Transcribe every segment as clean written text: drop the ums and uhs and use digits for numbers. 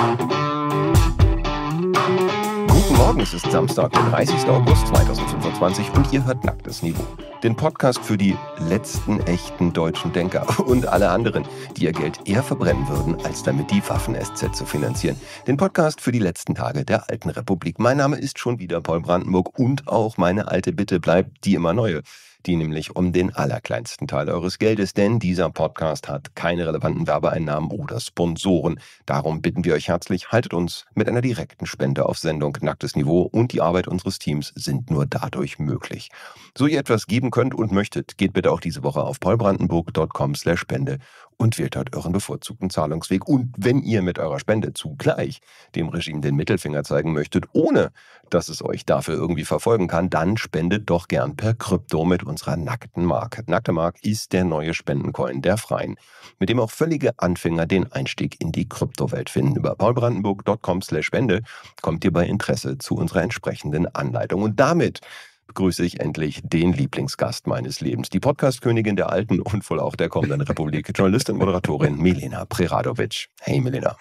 Guten Morgen, es ist Samstag, der 30. August 2025 und ihr hört Nacktes Niveau. Den Podcast für die letzten echten deutschen Denker und alle anderen, die ihr Geld eher verbrennen würden, als damit die Waffen-SZ zu finanzieren. Den Podcast für die letzten Tage der alten Republik. Mein Name ist schon wieder Paul Brandenburg und auch meine alte Bitte bleibt die immer neue. Die nämlich um den allerkleinsten Teil eures Geldes, denn dieser Podcast hat keine relevanten Werbeeinnahmen oder Sponsoren. Darum bitten wir euch herzlich, haltet uns mit einer direkten Spende auf Sendung. Nacktes Niveau und die Arbeit unseres Teams sind nur dadurch möglich. So ihr etwas geben könnt und möchtet, geht bitte auch diese Woche auf paulbrandenburg.com/Spende und wählt dort euren bevorzugten Zahlungsweg. Und wenn ihr mit eurer Spende zugleich dem Regime den Mittelfinger zeigen möchtet, ohne dass es euch dafür irgendwie verfolgen kann, dann spendet doch gern per Krypto mit unserer Nackten Mark. Nackte Mark ist der neue Spendencoin der Freien, mit dem auch völlige Anfänger den Einstieg in die Kryptowelt finden. Über paulbrandenburg.com/Spende kommt ihr bei Interesse zu unserer entsprechenden Anleitung. Und damit begrüße ich endlich den Lieblingsgast meines Lebens, die Podcast-Königin der alten und wohl auch der kommenden Republik, Journalistin und Moderatorin Milena Preradovic. Hey Milena.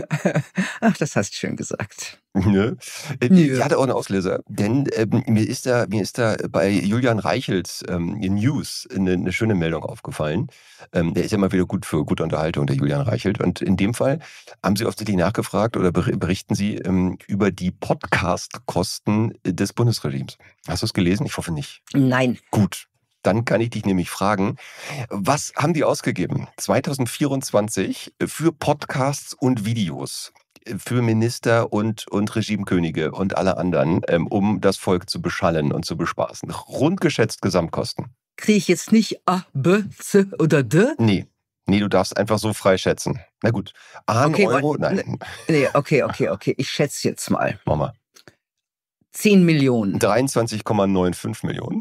Ach, das hast du schön gesagt. Ne? Ich hatte auch einen Auslöser, denn mir ist da bei Julian Reichels News eine schöne Meldung aufgefallen. Der ist ja immer wieder gut für gute Unterhaltung, der Julian Reichelt. Und in dem Fall haben Sie offensichtlich nachgefragt oder berichten Sie über die Podcast-Kosten des Bundesregimes. Hast du es gelesen? Ich hoffe nicht. Nein. Gut. Dann kann ich dich nämlich fragen, was haben die ausgegeben 2024 für Podcasts und Videos? Für Minister und Regimekönige und alle anderen, um das Volk zu beschallen und zu bespaßen. Rund geschätzt Gesamtkosten. Kriege ich jetzt nicht A, B, C oder D? Nee, du darfst einfach so frei schätzen. Na gut, Euro? Nein. Nee, okay. Ich schätze jetzt mal. Mach mal. 10 Millionen. 23,95 Millionen.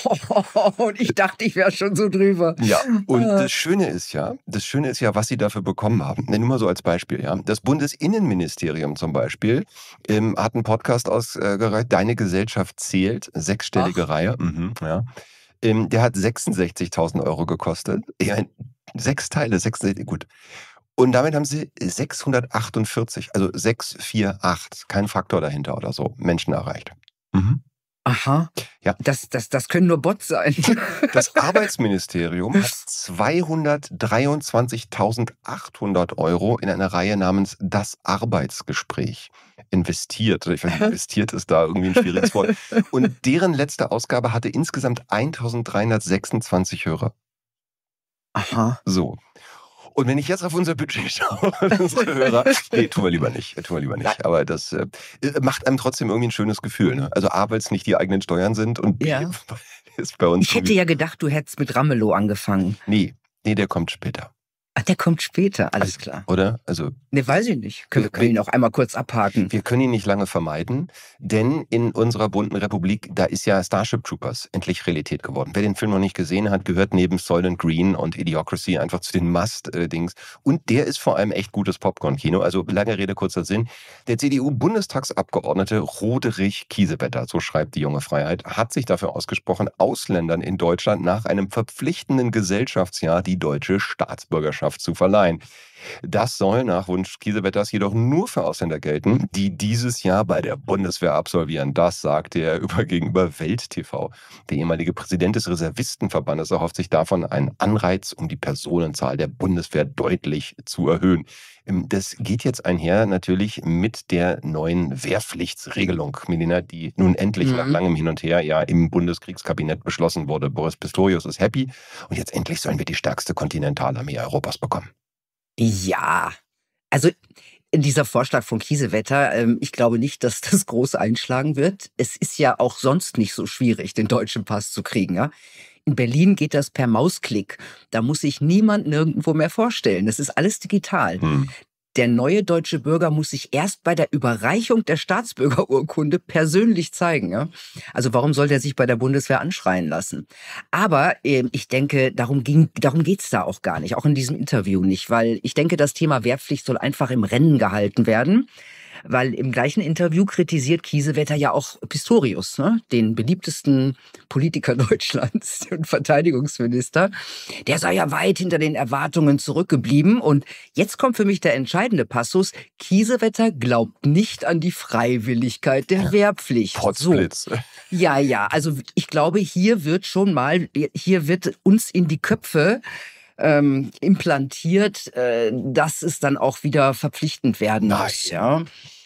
Und ich dachte, ich wäre schon so drüber. Ja, und das Schöne ist ja, was Sie dafür bekommen haben. Nur mal so als Beispiel, ja. Das Bundesinnenministerium zum Beispiel hat einen Podcast ausgereicht, Deine Gesellschaft zählt, 6-stellige Reihe. Ja. Der hat 66.000 Euro gekostet. Ja, 6 Teile, 66, gut. Und damit haben sie 648, also 648, kein Faktor dahinter oder so, Menschen erreicht. Aha. Ja. Das können nur Bots sein. Das Arbeitsministerium hat 223.800 Euro in eine Reihe namens Das Arbeitsgespräch investiert. Ich weiß nicht, investiert ist da irgendwie ein schwieriges Wort. Und deren letzte Ausgabe hatte insgesamt 1.326 Hörer. Aha. So. Und wenn ich jetzt auf unser Budget schaue, unsere Hörer, nee, tun wir lieber nicht. Aber das macht einem trotzdem irgendwie ein schönes Gefühl. Ne? Also A, weil es nicht die eigenen Steuern sind und B, ist bei uns. Ich hätte ja gedacht, du hättest mit Ramelow angefangen. Nee, der kommt später. Ach, der kommt später, alles klar. Oder? Also. Ne, weiß ich nicht. Wir können ihn auch einmal kurz abhaken. Wir können ihn nicht lange vermeiden, denn in unserer bunten Republik, da ist ja Starship Troopers endlich Realität geworden. Wer den Film noch nicht gesehen hat, gehört neben Soylent Green und Idiocracy einfach zu den Must-Dings. Und der ist vor allem echt gutes Popcorn-Kino. Also lange Rede, kurzer Sinn. Der CDU-Bundestagsabgeordnete Roderich Kiesewetter, so schreibt die Junge Freiheit, hat sich dafür ausgesprochen, Ausländern in Deutschland nach einem verpflichtenden Gesellschaftsjahr die deutsche Staatsbürgerschaft zu verleihen. Das soll nach Wunsch Kiesewetters jedoch nur für Ausländer gelten, die dieses Jahr bei der Bundeswehr absolvieren. Das sagte er gegenüber Welt TV. Der ehemalige Präsident des Reservistenverbandes erhofft sich davon einen Anreiz, um die Personenzahl der Bundeswehr deutlich zu erhöhen. Das geht jetzt einher natürlich mit der neuen Wehrpflichtsregelung, Milena, die nun endlich nach langem Hin und Her ja im Bundeskriegskabinett beschlossen wurde. Boris Pistorius ist happy und jetzt endlich sollen wir die stärkste Kontinentalarmee Europas bekommen. Ja, also dieser Vorschlag von Kiesewetter, ich glaube nicht, dass das groß einschlagen wird. Es ist ja auch sonst nicht so schwierig, den deutschen Pass zu kriegen. Ja? In Berlin geht das per Mausklick. Da muss sich niemand nirgendwo mehr vorstellen. Das ist alles digital. Der neue deutsche Bürger muss sich erst bei der Überreichung der Staatsbürgerurkunde persönlich zeigen. Ja? Also warum soll der sich bei der Bundeswehr anschreien lassen? Aber ich denke, darum geht's da auch gar nicht, auch in diesem Interview nicht, weil ich denke, das Thema Wehrpflicht soll einfach im Rennen gehalten werden. weil im gleichen Interview kritisiert Kiesewetter ja auch Pistorius, ne? Den beliebtesten Politiker Deutschlands und Verteidigungsminister. Der sei ja weit hinter den Erwartungen zurückgeblieben. Und jetzt kommt für mich der entscheidende Passus. Kiesewetter glaubt nicht an die Freiwilligkeit der Wehrpflicht. Potzblitz. So. Ja, also ich glaube, hier wird uns in die Köpfe implantiert, dass es dann auch wieder verpflichtend werden muss. Ja,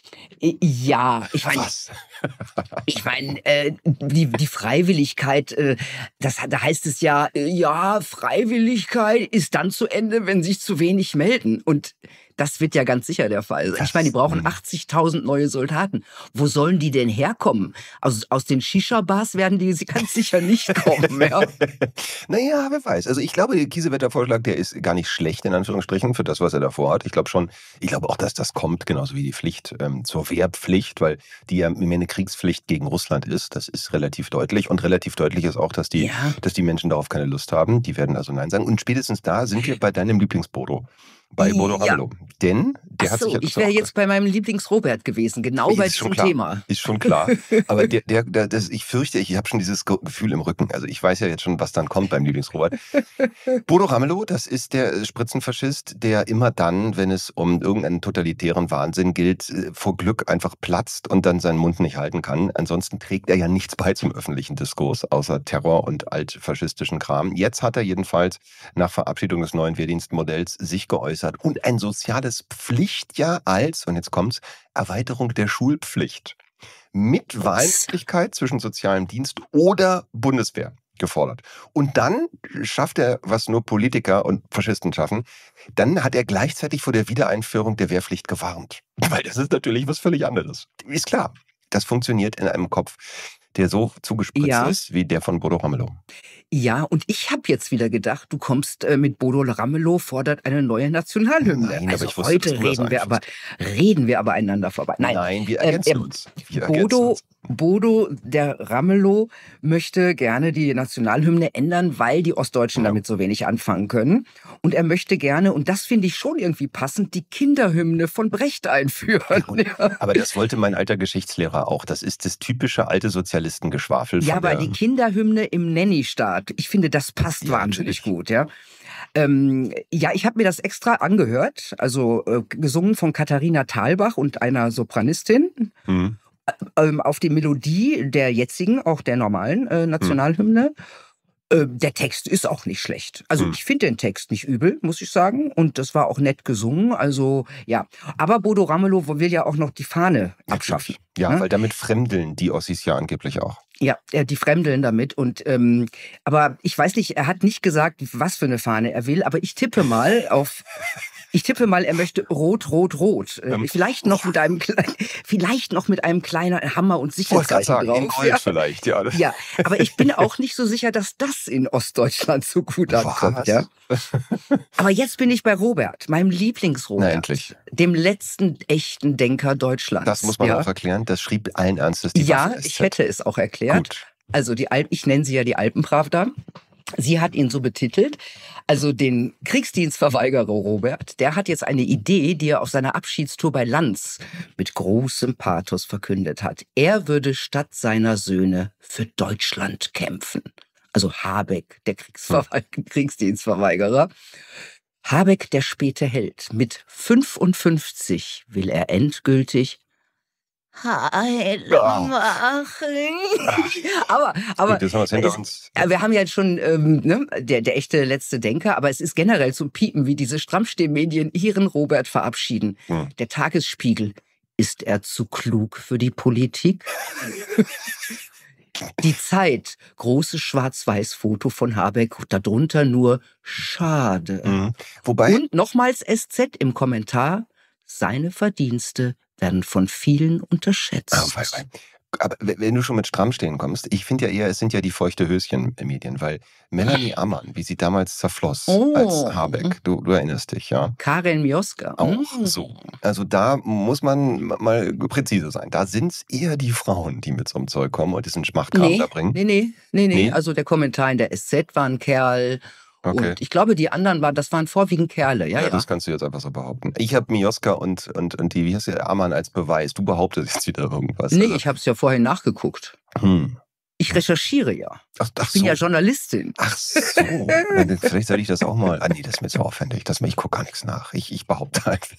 ich meine, die Freiwilligkeit, da heißt es ja, Freiwilligkeit ist dann zu Ende, wenn sich zu wenig melden. Und das wird ja ganz sicher der Fall sein. Ich meine, die brauchen 80.000 neue Soldaten. Wo sollen die denn herkommen? Aus den Shisha-Bars werden die ganz sicher nicht kommen. Ja. Naja, wer weiß. Also ich glaube, der Kiesewetter-Vorschlag, der ist gar nicht schlecht, in Anführungsstrichen, für das, was er davor hat. Ich glaube auch, dass das kommt, genauso wie die Pflicht zur Wehrpflicht, weil die ja mehr eine Kriegspflicht gegen Russland ist. Das ist relativ deutlich. Und relativ deutlich ist auch, dass die Menschen darauf keine Lust haben. Die werden also Nein sagen. Und spätestens da sind wir bei deinem Lieblingsbodo. Bei Bodo Ramelow. Denn der hat sich ja ich wäre jetzt bei meinem Lieblings-Robert gewesen, genau bei diesem Thema. Ist schon klar. Aber ich fürchte, ich habe schon dieses Gefühl im Rücken. Also ich weiß ja jetzt schon, was dann kommt beim Lieblings-Robert. Bodo Ramelow, das ist der Spritzenfaschist, der immer dann, wenn es um irgendeinen totalitären Wahnsinn gilt, vor Glück einfach platzt und dann seinen Mund nicht halten kann. Ansonsten trägt er ja nichts bei zum öffentlichen Diskurs, außer Terror und altfaschistischen Kram. Jetzt hat er jedenfalls nach Verabschiedung des neuen Wehrdienstmodells sich geäußert und ein soziales Pflichtjahr als, und jetzt kommt's, Erweiterung der Schulpflicht mit Wahlmöglichkeit zwischen sozialem Dienst oder Bundeswehr gefordert. Und dann schafft er, was nur Politiker und Faschisten schaffen, dann hat er gleichzeitig vor der Wiedereinführung der Wehrpflicht gewarnt. Weil das ist natürlich was völlig anderes. Ist klar, das funktioniert in einem Kopf, der so zugespritzt ist wie der von Bodo Ramelow. Ja, und ich habe jetzt wieder gedacht, du kommst mit Bodo Ramelow, fordert eine neue Nationalhymne. Nein, also aber ich wusste, heute reden wir aber einander vorbei. Nein, wir ergänzen uns. Bodo, der Ramelow, möchte gerne die Nationalhymne ändern, weil die Ostdeutschen damit so wenig anfangen können. Und er möchte gerne, und das finde ich schon irgendwie passend, die Kinderhymne von Brecht einführen. Ja, aber das wollte mein alter Geschichtslehrer auch. Das ist das typische alte Sozialistengeschwafel. Ja, aber die Kinderhymne im Nanny-Staat, ich finde, das passt wahnsinnig gut. Ja. Ich habe mir das extra angehört, also gesungen von Katharina Thalbach und einer Sopranistin. Mhm. Auf die Melodie der jetzigen, auch der normalen Nationalhymne. Der Text ist auch nicht schlecht. Also ich finde den Text nicht übel, muss ich sagen. Und das war auch nett gesungen. Also ja, aber Bodo Ramelow will ja auch noch die Fahne abschaffen. Ja, ne? Weil damit fremdeln die Ossis ja angeblich auch. Ja, die fremdeln damit. Und aber ich weiß nicht, er hat nicht gesagt, was für eine Fahne er will. Aber ich tippe mal, er möchte rot, rot, rot. Vielleicht noch mit einem kleinen Hammer und Sicherheitszeichen drauf. In Gold vielleicht, ja. Ja, aber ich bin auch nicht so sicher, dass das in Ostdeutschland so gut ankommt. Ja? Aber jetzt bin ich bei Robert, meinem Lieblingsrobert. Na, endlich. Dem letzten echten Denker Deutschlands. Das muss man auch erklären. Das schrieb allen Ernstes die Waffen-SZ. Ich hätte es auch erklärt. Gut. Also ich nenne sie ja die Alpenpravda. Sie hat ihn so betitelt. Also den Kriegsdienstverweigerer Robert, der hat jetzt eine Idee, die er auf seiner Abschiedstour bei Lanz mit großem Pathos verkündet hat. Er würde statt seiner Söhne für Deutschland kämpfen. Also Habeck, der Kriegsdienstverweigerer. Habeck, der späte Held. Mit 55 will er endgültig Heil machen. Aber wir haben ja jetzt schon der echte letzte Denker, aber es ist generell zum Piepen, wie diese Strammstehmedien ihren Robert verabschieden. Der Tagesspiegel. Ist er zu klug für die Politik? Die Zeit, großes Schwarz-Weiß-Foto von Habeck, darunter nur schade. Wobei? Und nochmals SZ im Kommentar, seine Verdienste werden von vielen unterschätzt. Aber wenn du schon mit Strammstehen kommst, ich finde ja eher, es sind ja die feuchte Höschen-Medien, weil Melanie Ammann, wie sie damals zerfloss als Habeck, du erinnerst dich, ja. Karin Mioska. Auch so. Also da muss man mal präzise sein. Da sind es eher die Frauen, die mit so einem Zeug kommen und diesen Schmachtkram da bringen. Nee. Also der Kommentar in der SZ war ein Kerl Okay. Und ich glaube, die anderen das waren vorwiegend Kerle. Ja, Ja, ja. das kannst du jetzt einfach so behaupten. Ich habe Mioska und die, wie heißt der, Amann als Beweis. Du behauptest jetzt wieder irgendwas. Nee, Also, ich habe es ja vorhin nachgeguckt. Ich recherchiere ja. Ach Ich bin so. ja Journalistin. Ach so. Dann vielleicht sollte ich das auch mal. Ah, nee, das ist mir zu aufwendig. Ich gucke gar nichts nach. Ich behaupte einfach.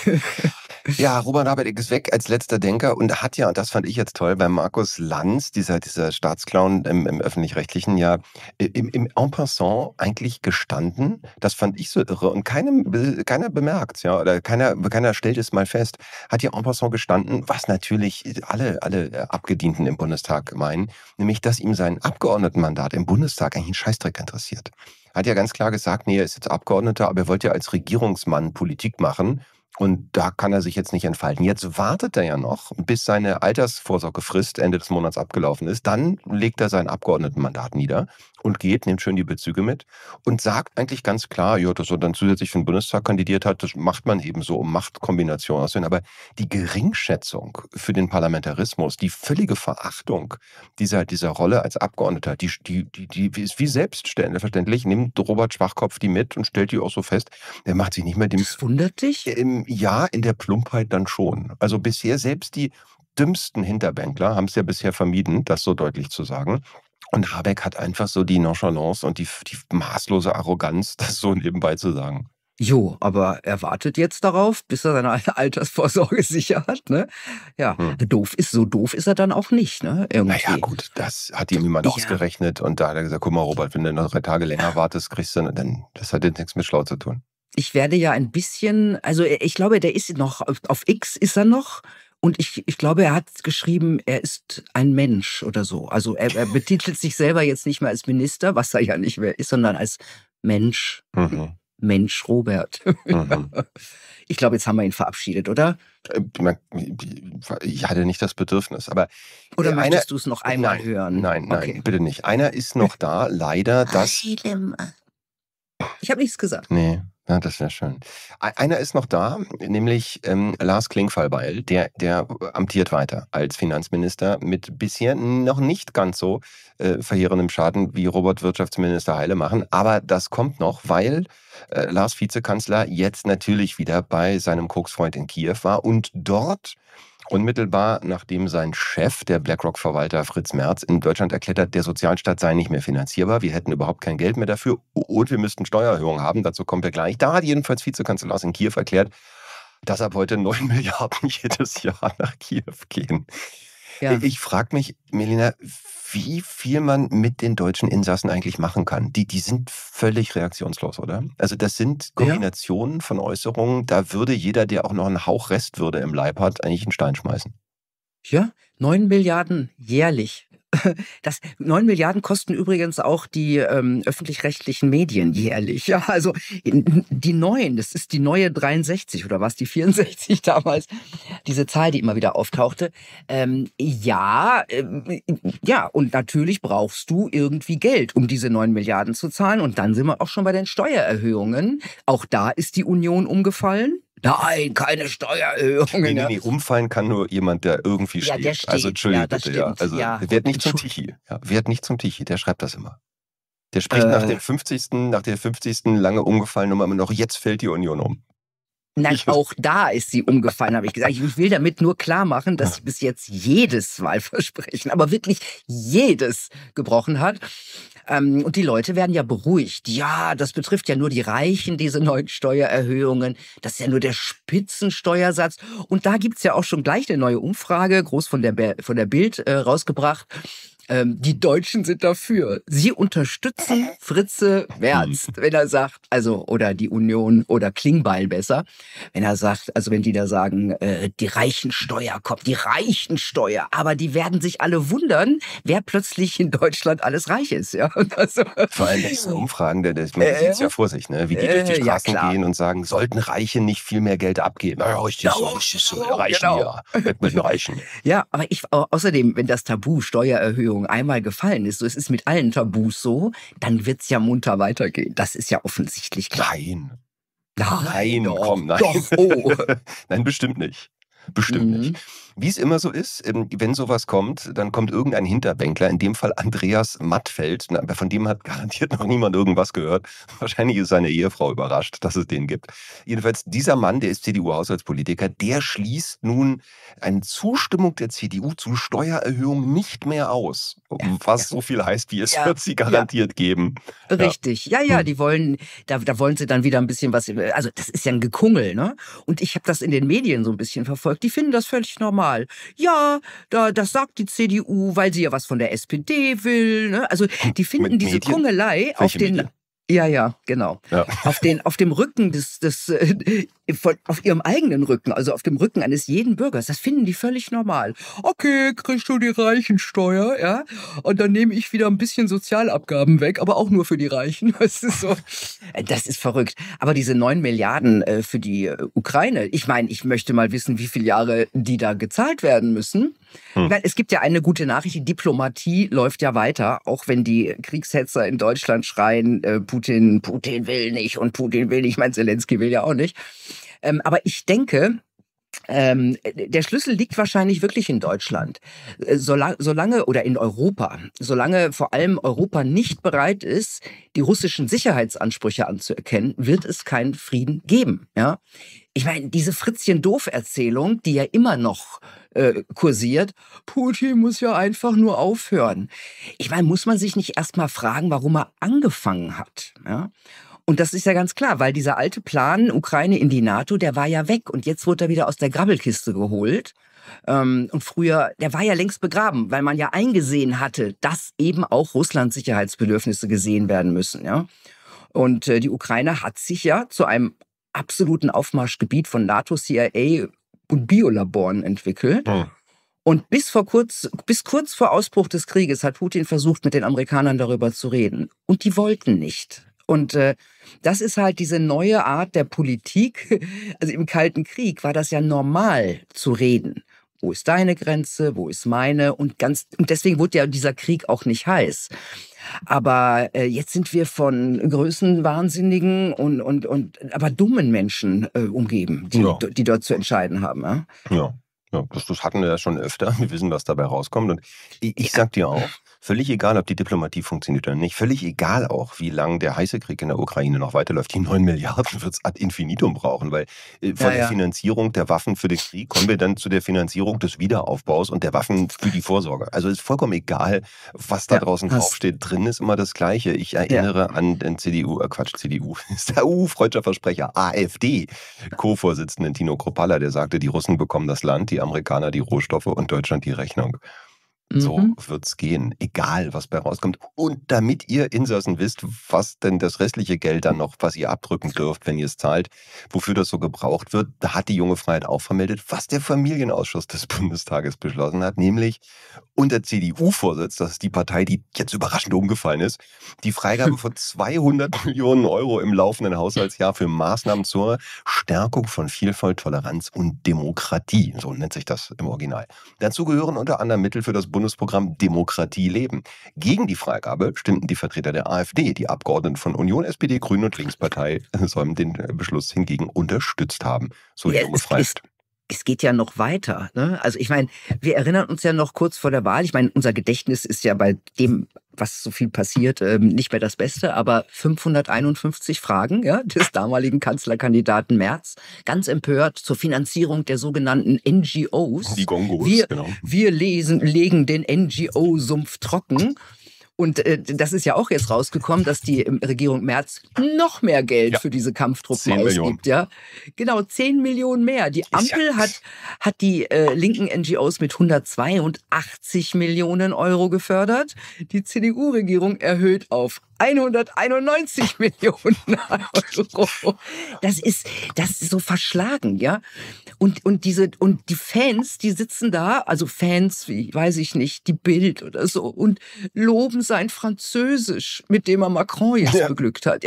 Ja, Robert Habeck ist weg als letzter Denker und hat ja, und das fand ich jetzt toll, bei Markus Lanz, dieser Staatsclown im Öffentlich-Rechtlichen, ja im En passant eigentlich gestanden. Das fand ich so irre und keiner bemerkt, ja, oder keiner stellt es mal fest. Hat ja en passant gestanden, was natürlich alle Abgedienten im Bundestag meinen, nämlich, dass ihm sein Abgeordnetenmandat im Bundestag eigentlich einen Scheißdreck interessiert. Hat ja ganz klar gesagt, nee, er ist jetzt Abgeordneter, aber er wollte ja als Regierungsmann Politik machen. Und da kann er sich jetzt nicht entfalten. Jetzt wartet er ja noch, bis seine Altersvorsorgefrist Ende des Monats abgelaufen ist. Dann legt er sein Abgeordnetenmandat nieder und nimmt schön die Bezüge mit und sagt eigentlich ganz klar, ja, dass er dann zusätzlich für den Bundestag kandidiert hat, das macht man eben so, um Machtkombinationen aussehen. Aber die Geringschätzung für den Parlamentarismus, die völlige Verachtung dieser Rolle als Abgeordneter, die ist wie selbstverständlich, nimmt Robert Schwachkopf die mit und stellt die auch so fest, der macht sich nicht mehr dem... Das wundert dich? Ja, in der Plumpheit dann schon. Also bisher selbst die dümmsten Hinterbänkler haben es ja bisher vermieden, das so deutlich zu sagen. Und Habeck hat einfach so die Nonchalance und die maßlose Arroganz, das so nebenbei zu sagen. Jo, aber er wartet jetzt darauf, bis er seine Altersvorsorge sicher hat, ne? Ja, doof ist er dann auch nicht, ne? Irgendwie. Naja, gut, das hat ihm jemand ausgerechnet und da hat er gesagt, guck mal, Robert, wenn du noch 3 Tage länger wartest, kriegst du dann, das hat jetzt nichts mit schlau zu tun. Ich werde ja ein bisschen, also ich glaube, der ist noch, auf X ist er noch. Und ich glaube, er hat geschrieben, er ist ein Mensch oder so. Also er betitelt sich selber jetzt nicht mehr als Minister, was er ja nicht mehr ist, sondern als Mensch. Mensch Robert. Ich glaube, jetzt haben wir ihn verabschiedet, oder? Ich hatte nicht das Bedürfnis, aber... Oder möchtest du es noch einmal hören? Nein, bitte nicht. Einer ist noch da, leider, Ich habe nichts gesagt. Nee. Ja, das wäre schön. Einer ist noch da, nämlich Lars Klingfallbeil, der amtiert weiter als Finanzminister mit bisher noch nicht ganz so verheerendem Schaden wie Robert Wirtschaftsminister Heile machen. Aber das kommt noch, weil Lars Vizekanzler jetzt natürlich wieder bei seinem Koksfreund in Kiew war und dort unmittelbar nachdem sein Chef, der BlackRock-Verwalter Fritz Merz, in Deutschland erklärt hat, der Sozialstaat sei nicht mehr finanzierbar, wir hätten überhaupt kein Geld mehr dafür und wir müssten Steuererhöhungen haben, dazu kommen wir gleich. Da hat jedenfalls Vizekanzler Lars in Kiew erklärt, dass ab heute 9 Milliarden jedes Jahr nach Kiew gehen. Ja. Ich frage mich, Melina, wie viel man mit den deutschen Insassen eigentlich machen kann. Die sind völlig reaktionslos, oder? Also das sind Kombinationen von Äußerungen, da würde jeder, der auch noch einen Hauch Restwürde im Leib hat, eigentlich einen Stein schmeißen. Ja, 9 Milliarden jährlich. 9 Milliarden kosten übrigens auch die öffentlich-rechtlichen Medien jährlich. Ja, also die neuen, das ist die neue 63 oder was, die 64 damals, diese Zahl, die immer wieder auftauchte. Ja, und natürlich brauchst du irgendwie Geld, um diese 9 Milliarden zu zahlen. Und dann sind wir auch schon bei den Steuererhöhungen. Auch da ist die Union umgefallen. Nein, keine Steuererhöhungen. Nee, umfallen kann nur jemand, der irgendwie steht. Der steht. Also Entschuldigung, das bitte, stimmt. Also werd nicht zum Tichy. Ja, werd nicht zum Tichy, der schreibt das immer. Der spricht nach der 50. lange umgefallenen Nummer immer noch, jetzt fällt die Union um. Nein, auch da ist sie umgefallen, habe ich gesagt. Ich will damit nur klar machen, dass sie bis jetzt jedes Wahlversprechen, aber wirklich jedes gebrochen hat. Und die Leute werden ja beruhigt. Ja, das betrifft ja nur die Reichen, diese neuen Steuererhöhungen. Das ist ja nur der Spitzensteuersatz. Und da gibt's ja auch schon gleich eine neue Umfrage, groß von der Bild rausgebracht. Die Deutschen sind dafür. Sie unterstützen Fritze Merz, wenn er sagt, also, oder die Union oder Klingbeil besser, wenn er sagt, also wenn die da sagen, die Reichensteuer kommt, die Reichensteuer, aber die werden sich alle wundern, wer plötzlich in Deutschland alles reich ist, ja. Also, vor allem diese Umfragen, man sieht ja vor sich, ne? Wie die durch die Straßen gehen und sagen, sollten Reiche nicht viel mehr Geld abgeben? Ja, richtig so, Reichen, ja, mit den Reichen. Ja, aber außerdem, wenn das Tabu Steuererhöhung einmal gefallen ist, so es ist mit allen Tabus so, dann wird's ja munter weitergehen. Das ist ja offensichtlich klar. Nein, doch, komm, nein. Doch, oh. Nein, bestimmt nicht. Bestimmt nicht. Wie es immer so ist, wenn sowas kommt, dann kommt irgendein Hinterbänkler, in dem Fall Andreas Mattfeld, von dem hat garantiert noch niemand irgendwas gehört. Wahrscheinlich ist seine Ehefrau überrascht, dass es den gibt. Jedenfalls, dieser Mann, der ist CDU-Haushaltspolitiker, der schließt nun eine Zustimmung der CDU zu Steuererhöhungen nicht mehr aus. Was so viel heißt, wie es wird sie garantiert geben. Richtig. Ja, die wollen, da wollen sie dann wieder ein bisschen was, also das ist ja ein Gekungel, ne? Und ich habe das in den Medien so ein bisschen verfolgt. Die finden das völlig normal. Ja, das sagt die CDU, weil sie ja was von der SPD will, ne? Also die finden diese Medien? Kungelei auf den... Medien? Ja, genau. Ja. Auf dem Rücken auf ihrem eigenen Rücken, also auf dem Rücken eines jeden Bürgers, das finden die völlig normal. Okay, kriegst du die Reichensteuer, ja? Und dann nehme ich wieder ein bisschen Sozialabgaben weg, aber auch nur für die Reichen. Das ist so, das ist verrückt. Aber diese 9 Milliarden für die Ukraine, ich meine, ich möchte mal wissen, wie viele Jahre die da gezahlt werden müssen. Ich meine, es gibt ja eine gute Nachricht, die Diplomatie läuft ja weiter, auch wenn die Kriegshetzer in Deutschland schreien, Putin will nicht und Putin will nicht, mein Zelensky will ja auch nicht. Aber ich denke, der Schlüssel liegt wahrscheinlich wirklich in Deutschland. Solange oder in Europa, solange vor allem Europa nicht bereit ist, die russischen Sicherheitsansprüche anzuerkennen, wird es keinen Frieden geben. Ja? Ich meine, diese Fritzchen-Doof-Erzählung, die ja immer noch kursiert, Putin muss ja einfach nur aufhören. Ich meine, muss man sich nicht erst mal fragen, warum er angefangen hat? Ja? Und das ist ja ganz klar, weil dieser alte Plan, Ukraine in die NATO, der war ja weg. Und jetzt wurde er wieder aus der Grabbelkiste geholt. Und früher, der war ja längst begraben, weil man ja eingesehen hatte, dass eben auch Russlands Sicherheitsbedürfnisse gesehen werden müssen. Ja? Und die Ukraine hat sich ja zu einem absoluten Aufmarschgebiet von NATO, CIA und Biolaboren entwickelt. Und bis kurz vor Ausbruch des Krieges hat Putin versucht, mit den Amerikanern darüber zu reden. Und die wollten nicht. Und das ist halt diese neue Art der Politik. Also im Kalten Krieg war das ja normal zu reden. Wo ist deine Grenze? Wo ist meine? Und deswegen wurde ja dieser Krieg auch nicht heiß. Aber jetzt sind wir von größenwahnsinnigen und aber dummen Menschen umgeben, die dort zu entscheiden haben. Ja? Ja, das hatten wir ja schon öfter. Wir wissen, was dabei rauskommt. Und ich sag dir auch, völlig egal, ob die Diplomatie funktioniert oder nicht, völlig egal auch, wie lange der heiße Krieg in der Ukraine noch weiterläuft. Die 9 Milliarden wird es ad infinitum brauchen, weil von der Finanzierung der Waffen für den Krieg kommen wir dann zu der Finanzierung des Wiederaufbaus und der Waffen für die Vorsorge. Also ist vollkommen egal, was da draußen draufsteht. Drin ist immer das Gleiche. Ich erinnere an den CDU, ist der freudscher Versprecher, AfD, Co-Vorsitzenden Tino Kruppalla, der sagte, die Russen bekommen das Land, die Amerikaner die Rohstoffe und Deutschland die Rechnung. So wird's gehen, egal was bei rauskommt. Und damit ihr Insassen wisst, was denn das restliche Geld dann noch, was ihr abdrücken dürft, wenn ihr es zahlt, wofür das so gebraucht wird, da hat die Junge Freiheit auch vermeldet, was der Familienausschuss des Bundestages beschlossen hat, nämlich unter CDU-Vorsitz, das ist die Partei, die jetzt überraschend umgefallen ist, die Freigabe von 200 Millionen Euro im laufenden Haushaltsjahr für Maßnahmen zur Stärkung von Vielfalt, Toleranz und Demokratie. So nennt sich das im Original. Dazu gehören unter anderem Mittel für das Bundesprogramm Demokratie leben. Gegen die Freigabe stimmten die Vertreter der AfD. Die Abgeordneten von Union, SPD, Grünen und Linkspartei sollen den Beschluss hingegen unterstützt haben. So die junge Freiheit. Es geht ja noch weiter. Ne? Also ich meine, wir erinnern uns ja noch kurz vor der Wahl. Ich meine, unser Gedächtnis ist ja bei dem, was so viel passiert, nicht mehr das Beste. Aber 551 Fragen des damaligen Kanzlerkandidaten Merz, ganz empört zur Finanzierung der sogenannten NGOs. Die Gongos, genau. Wir legen den NGO-Sumpf trocken. Und das ist ja auch jetzt rausgekommen, dass die Regierung Merz noch mehr Geld für diese Kampftruppen ausgibt. Ja? Genau, 10 Millionen mehr. Die Ampel hat die linken NGOs mit 182 Millionen Euro gefördert. Die CDU-Regierung erhöht auf 191 Millionen Euro. Das ist so verschlagen, ja. Und die Fans, die sitzen da, also Fans wie, weiß ich nicht, die Bild oder so, und loben sein Französisch, mit dem er Macron jetzt beglückt hat. Ja,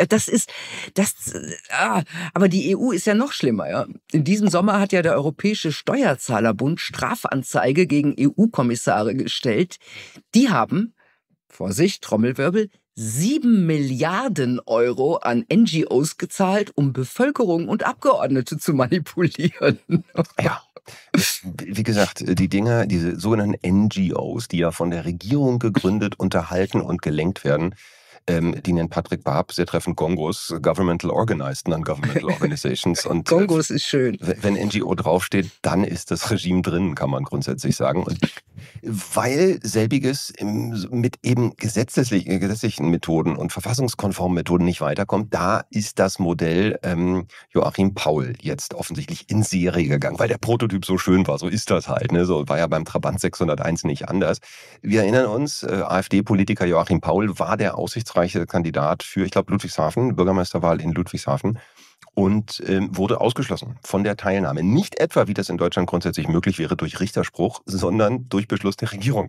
aber die EU ist ja noch schlimmer, ja. In diesem Sommer hat ja der Europäische Steuerzahlerbund Strafanzeige gegen EU-Kommissare gestellt. Die haben, Vorsicht, Trommelwirbel, 7 Milliarden Euro an NGOs gezahlt, um Bevölkerung und Abgeordnete zu manipulieren. Ja, Wie gesagt, die Dinger, diese sogenannten NGOs, die ja von der Regierung gegründet, unterhalten und gelenkt werden, die nennt Patrick Barb sehr treffend Gongos, Governmental Organized, Non-Governmental Organizations. Und Gongos ist schön. Wenn NGO draufsteht, dann ist das Regime drin, kann man grundsätzlich sagen. Und weil selbiges mit eben gesetzlichen Methoden und verfassungskonformen Methoden nicht weiterkommt, da ist das Modell Joachim Paul jetzt offensichtlich in Serie gegangen, weil der Prototyp so schön war. So ist das halt. Ne? So war ja beim Trabant 601 nicht anders. Wir erinnern uns, AfD-Politiker Joachim Paul war der aussichtsreiche Kandidat für, ich glaube, Ludwigshafen, Bürgermeisterwahl in Ludwigshafen. Und wurde ausgeschlossen von der Teilnahme. Nicht etwa, wie das in Deutschland grundsätzlich möglich wäre, durch Richterspruch, sondern durch Beschluss der Regierung.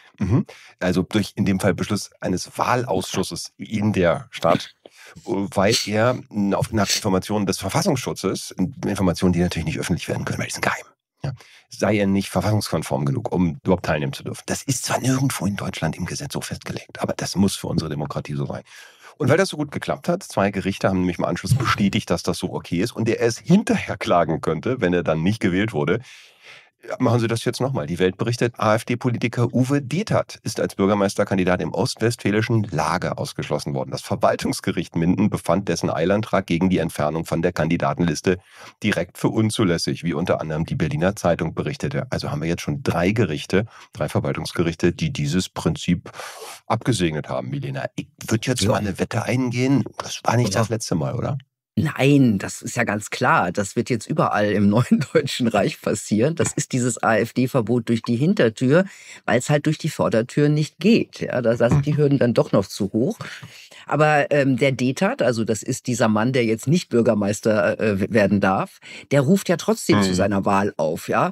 Also durch, in dem Fall, Beschluss eines Wahlausschusses in der Stadt, weil er nach Informationen des Verfassungsschutzes, Informationen, die natürlich nicht öffentlich werden können, weil die sind geheim, ja, sei er nicht verfassungskonform genug, um überhaupt teilnehmen zu dürfen. Das ist zwar nirgendwo in Deutschland im Gesetz so festgelegt, aber das muss für unsere Demokratie so sein. Und weil das so gut geklappt hat, 2 Gerichte haben nämlich im Anschluss bestätigt, dass das so okay ist und er es hinterher klagen könnte, wenn er dann nicht gewählt wurde. Machen Sie das jetzt nochmal. Die Welt berichtet, AfD-Politiker Uwe Detert ist als Bürgermeisterkandidat im ostwestfälischen Lager ausgeschlossen worden. Das Verwaltungsgericht Minden befand dessen Eilantrag gegen die Entfernung von der Kandidatenliste direkt für unzulässig, wie unter anderem die Berliner Zeitung berichtete. Also haben wir jetzt schon 3 Gerichte, 3 Verwaltungsgerichte, die dieses Prinzip abgesegnet haben, Milena. Ich würde jetzt mal eine Wette eingehen. Das war nicht das letzte Mal, oder? Nein, das ist ja ganz klar. Das wird jetzt überall im neuen Deutschen Reich passieren. Das ist dieses AfD-Verbot durch die Hintertür, weil es halt durch die Vordertür nicht geht. Ja, da sind die Hürden dann doch noch zu hoch. Aber der Detert, also das ist dieser Mann, der jetzt nicht Bürgermeister werden darf, der ruft ja trotzdem zu seiner Wahl auf. Ja,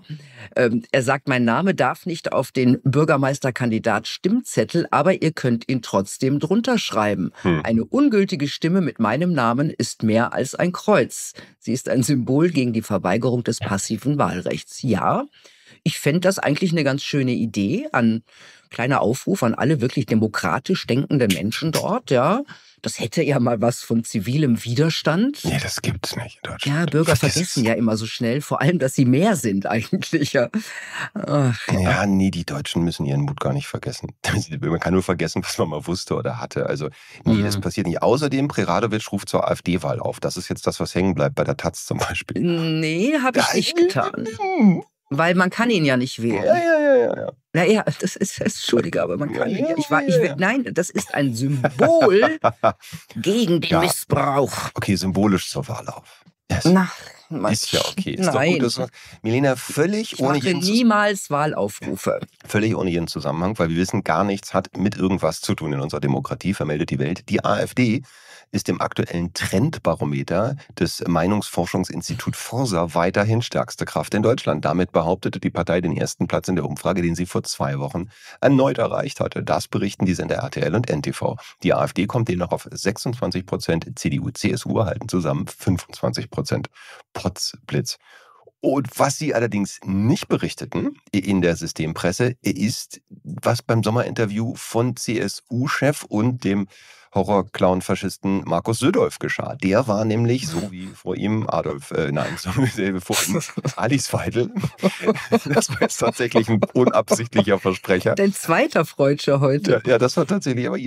er sagt, mein Name darf nicht auf den Bürgermeisterkandidat Stimmzettel, aber ihr könnt ihn trotzdem drunter schreiben. Eine ungültige Stimme mit meinem Namen ist mehr als ein Kreuz. Sie ist ein Symbol gegen die Verweigerung des passiven Wahlrechts. Ja, ich fände das eigentlich eine ganz schöne Idee. Ein kleiner Aufruf an alle wirklich demokratisch denkenden Menschen dort, ja. Das hätte ja mal was von zivilem Widerstand. Nee, das gibt's nicht in Deutschland. Ja, Bürger vergessen ja immer so schnell, vor allem, dass sie mehr sind eigentlich. Ja. Ach, ja, nee, die Deutschen müssen ihren Mut gar nicht vergessen. Man kann nur vergessen, was man mal wusste oder hatte. Also, nee, das passiert nicht. Außerdem, Preradovic ruft zur AfD-Wahl auf. Das ist jetzt das, was hängen bleibt bei der Taz zum Beispiel. Nee, habe ich nicht getan. Weil man kann ihn ja nicht wählen. Ja. Naja, das ist, entschuldige, aber man kann ihn ja. Nein, das ist ein Symbol gegen den Missbrauch. Okay, symbolisch zur Wahl auf. Yes. Ist ja okay. Ist nein. Doch gut, Milena, völlig ohne jeden niemals Wahlaufrufe. Völlig ohne jeden Zusammenhang, weil wir wissen, gar nichts hat mit irgendwas zu tun in unserer Demokratie, vermeldet die Welt. Die AfD ist im aktuellen Trendbarometer des Meinungsforschungsinstitut Forsa weiterhin stärkste Kraft in Deutschland. Damit behauptete die Partei den ersten Platz in der Umfrage, den sie vor 2 Wochen erneut erreicht hatte. Das berichten die Sender RTL und NTV. Die AfD kommt demnach auf 26%, CDU, CSU erhalten zusammen 25%. Potzblitz. Und was sie allerdings nicht berichteten in der Systempresse, ist, was beim Sommerinterview von CSU-Chef und dem Horrorclown-Faschisten Markus Södolf geschah. Der war nämlich, so wie vor ihm vor ihm Alice Weidel. Das war jetzt tatsächlich ein unabsichtlicher Versprecher. Dein zweiter Freudscher heute. Ja, das war tatsächlich, aber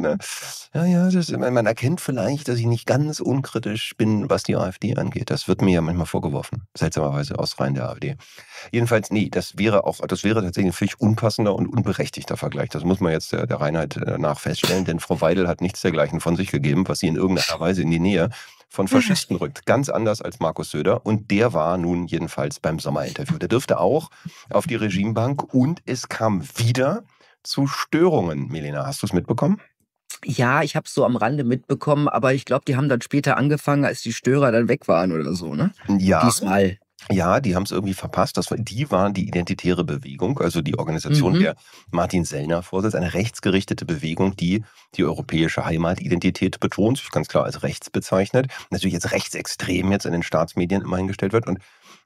man erkennt vielleicht, dass ich nicht ganz unkritisch bin, was die AfD angeht. Das wird mir ja manchmal vorgeworfen. Seltsamerweise aus Reihen der AfD. Jedenfalls, nee, das wäre tatsächlich ein völlig unpassender und unberechtigter Vergleich. Das muss man jetzt der Reinheit nach feststellen, denn Frau Weidel hat nichts dergleichen von sich gegeben, was sie in irgendeiner Weise in die Nähe von Faschisten rückt. Ganz anders als Markus Söder. Und der war nun jedenfalls beim Sommerinterview. Der dürfte auch auf die Regimebank und es kam wieder zu Störungen. Milena, hast du es mitbekommen? Ja, ich habe es so am Rande mitbekommen, aber ich glaube, die haben dann später angefangen, als die Störer dann weg waren oder so, ne? Ja. Diesmal. Ja, die haben es irgendwie verpasst. Die waren die Identitäre Bewegung, also die Organisation, der Martin Sellner vorsitzt, eine rechtsgerichtete Bewegung, die die europäische Heimatidentität betont, sich ganz klar als rechts bezeichnet, natürlich jetzt rechtsextrem jetzt in den Staatsmedien immer hingestellt wird. Und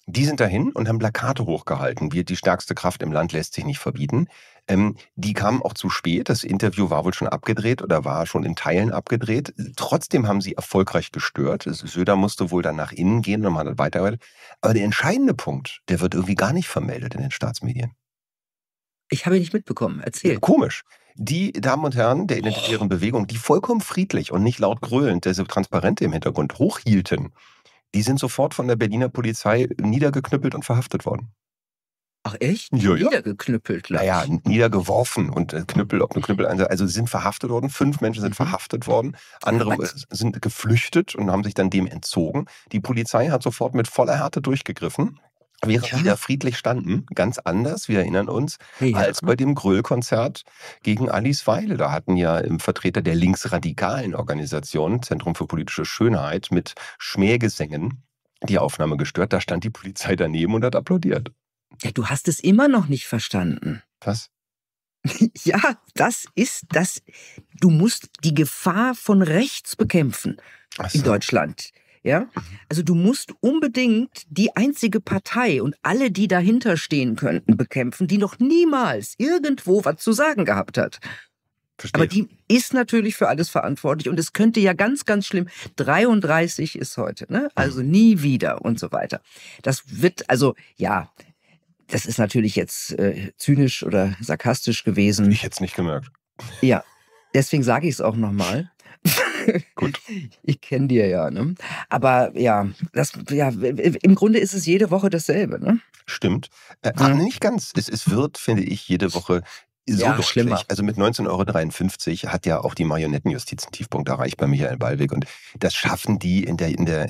Die sind dahin und haben Plakate hochgehalten. Die stärkste Kraft im Land lässt sich nicht verbieten. Die kamen auch zu spät. Das Interview war wohl schon abgedreht oder war schon in Teilen abgedreht. Trotzdem haben sie erfolgreich gestört. Söder musste wohl dann nach innen gehen und man hat weitergearbeitet. Aber der entscheidende Punkt, der wird irgendwie gar nicht vermeldet in den Staatsmedien. Ich habe ihn nicht mitbekommen. Erzähl. Komisch. Die Damen und Herren der identitären Bewegung, die vollkommen friedlich und nicht laut gröhlend diese Transparente im Hintergrund hochhielten, die sind sofort von der Berliner Polizei niedergeknüppelt und verhaftet worden. Ach echt? Ja, ja. Niedergeknüppelt gleich. Naja, niedergeworfen und Knüppel, ob ein Knüppel, also sie sind verhaftet worden, 5 Menschen sind verhaftet worden, andere sind geflüchtet und haben sich dann dem entzogen. Die Polizei hat sofort mit voller Härte durchgegriffen, während die da friedlich standen, ganz anders, wir erinnern uns, als bei dem Gröll-Konzert gegen Alice Weile. Da hatten ja Vertreter der linksradikalen Organisation, Zentrum für politische Schönheit, mit Schmähgesängen die Aufnahme gestört. Da stand die Polizei daneben und hat applaudiert. Ja, du hast es immer noch nicht verstanden. Was? Ja, das ist das. Du musst die Gefahr von rechts bekämpfen in Deutschland. Ja, also du musst unbedingt die einzige Partei und alle, die dahinter stehen könnten, bekämpfen, die noch niemals irgendwo was zu sagen gehabt hat. Verstehe. Aber die ist natürlich für alles verantwortlich und es könnte ja ganz, ganz schlimm. 33 ist heute, ne? Also nie wieder und so weiter. Das wird, also ja, das ist natürlich jetzt zynisch oder sarkastisch gewesen. Ich hätte es nicht gemerkt. Ja, deswegen sage ich es auch nochmal. Gut. Ich kenne die ja, ne? Aber ja, im Grunde ist es jede Woche dasselbe, ne? Stimmt. Nicht ganz. Es wird, finde ich, jede Woche so deutlich. Schlimmer. Also mit 19,53 € hat ja auch die Marionettenjustiz einen Tiefpunkt erreicht bei Michael Ballweg. Und das schaffen die in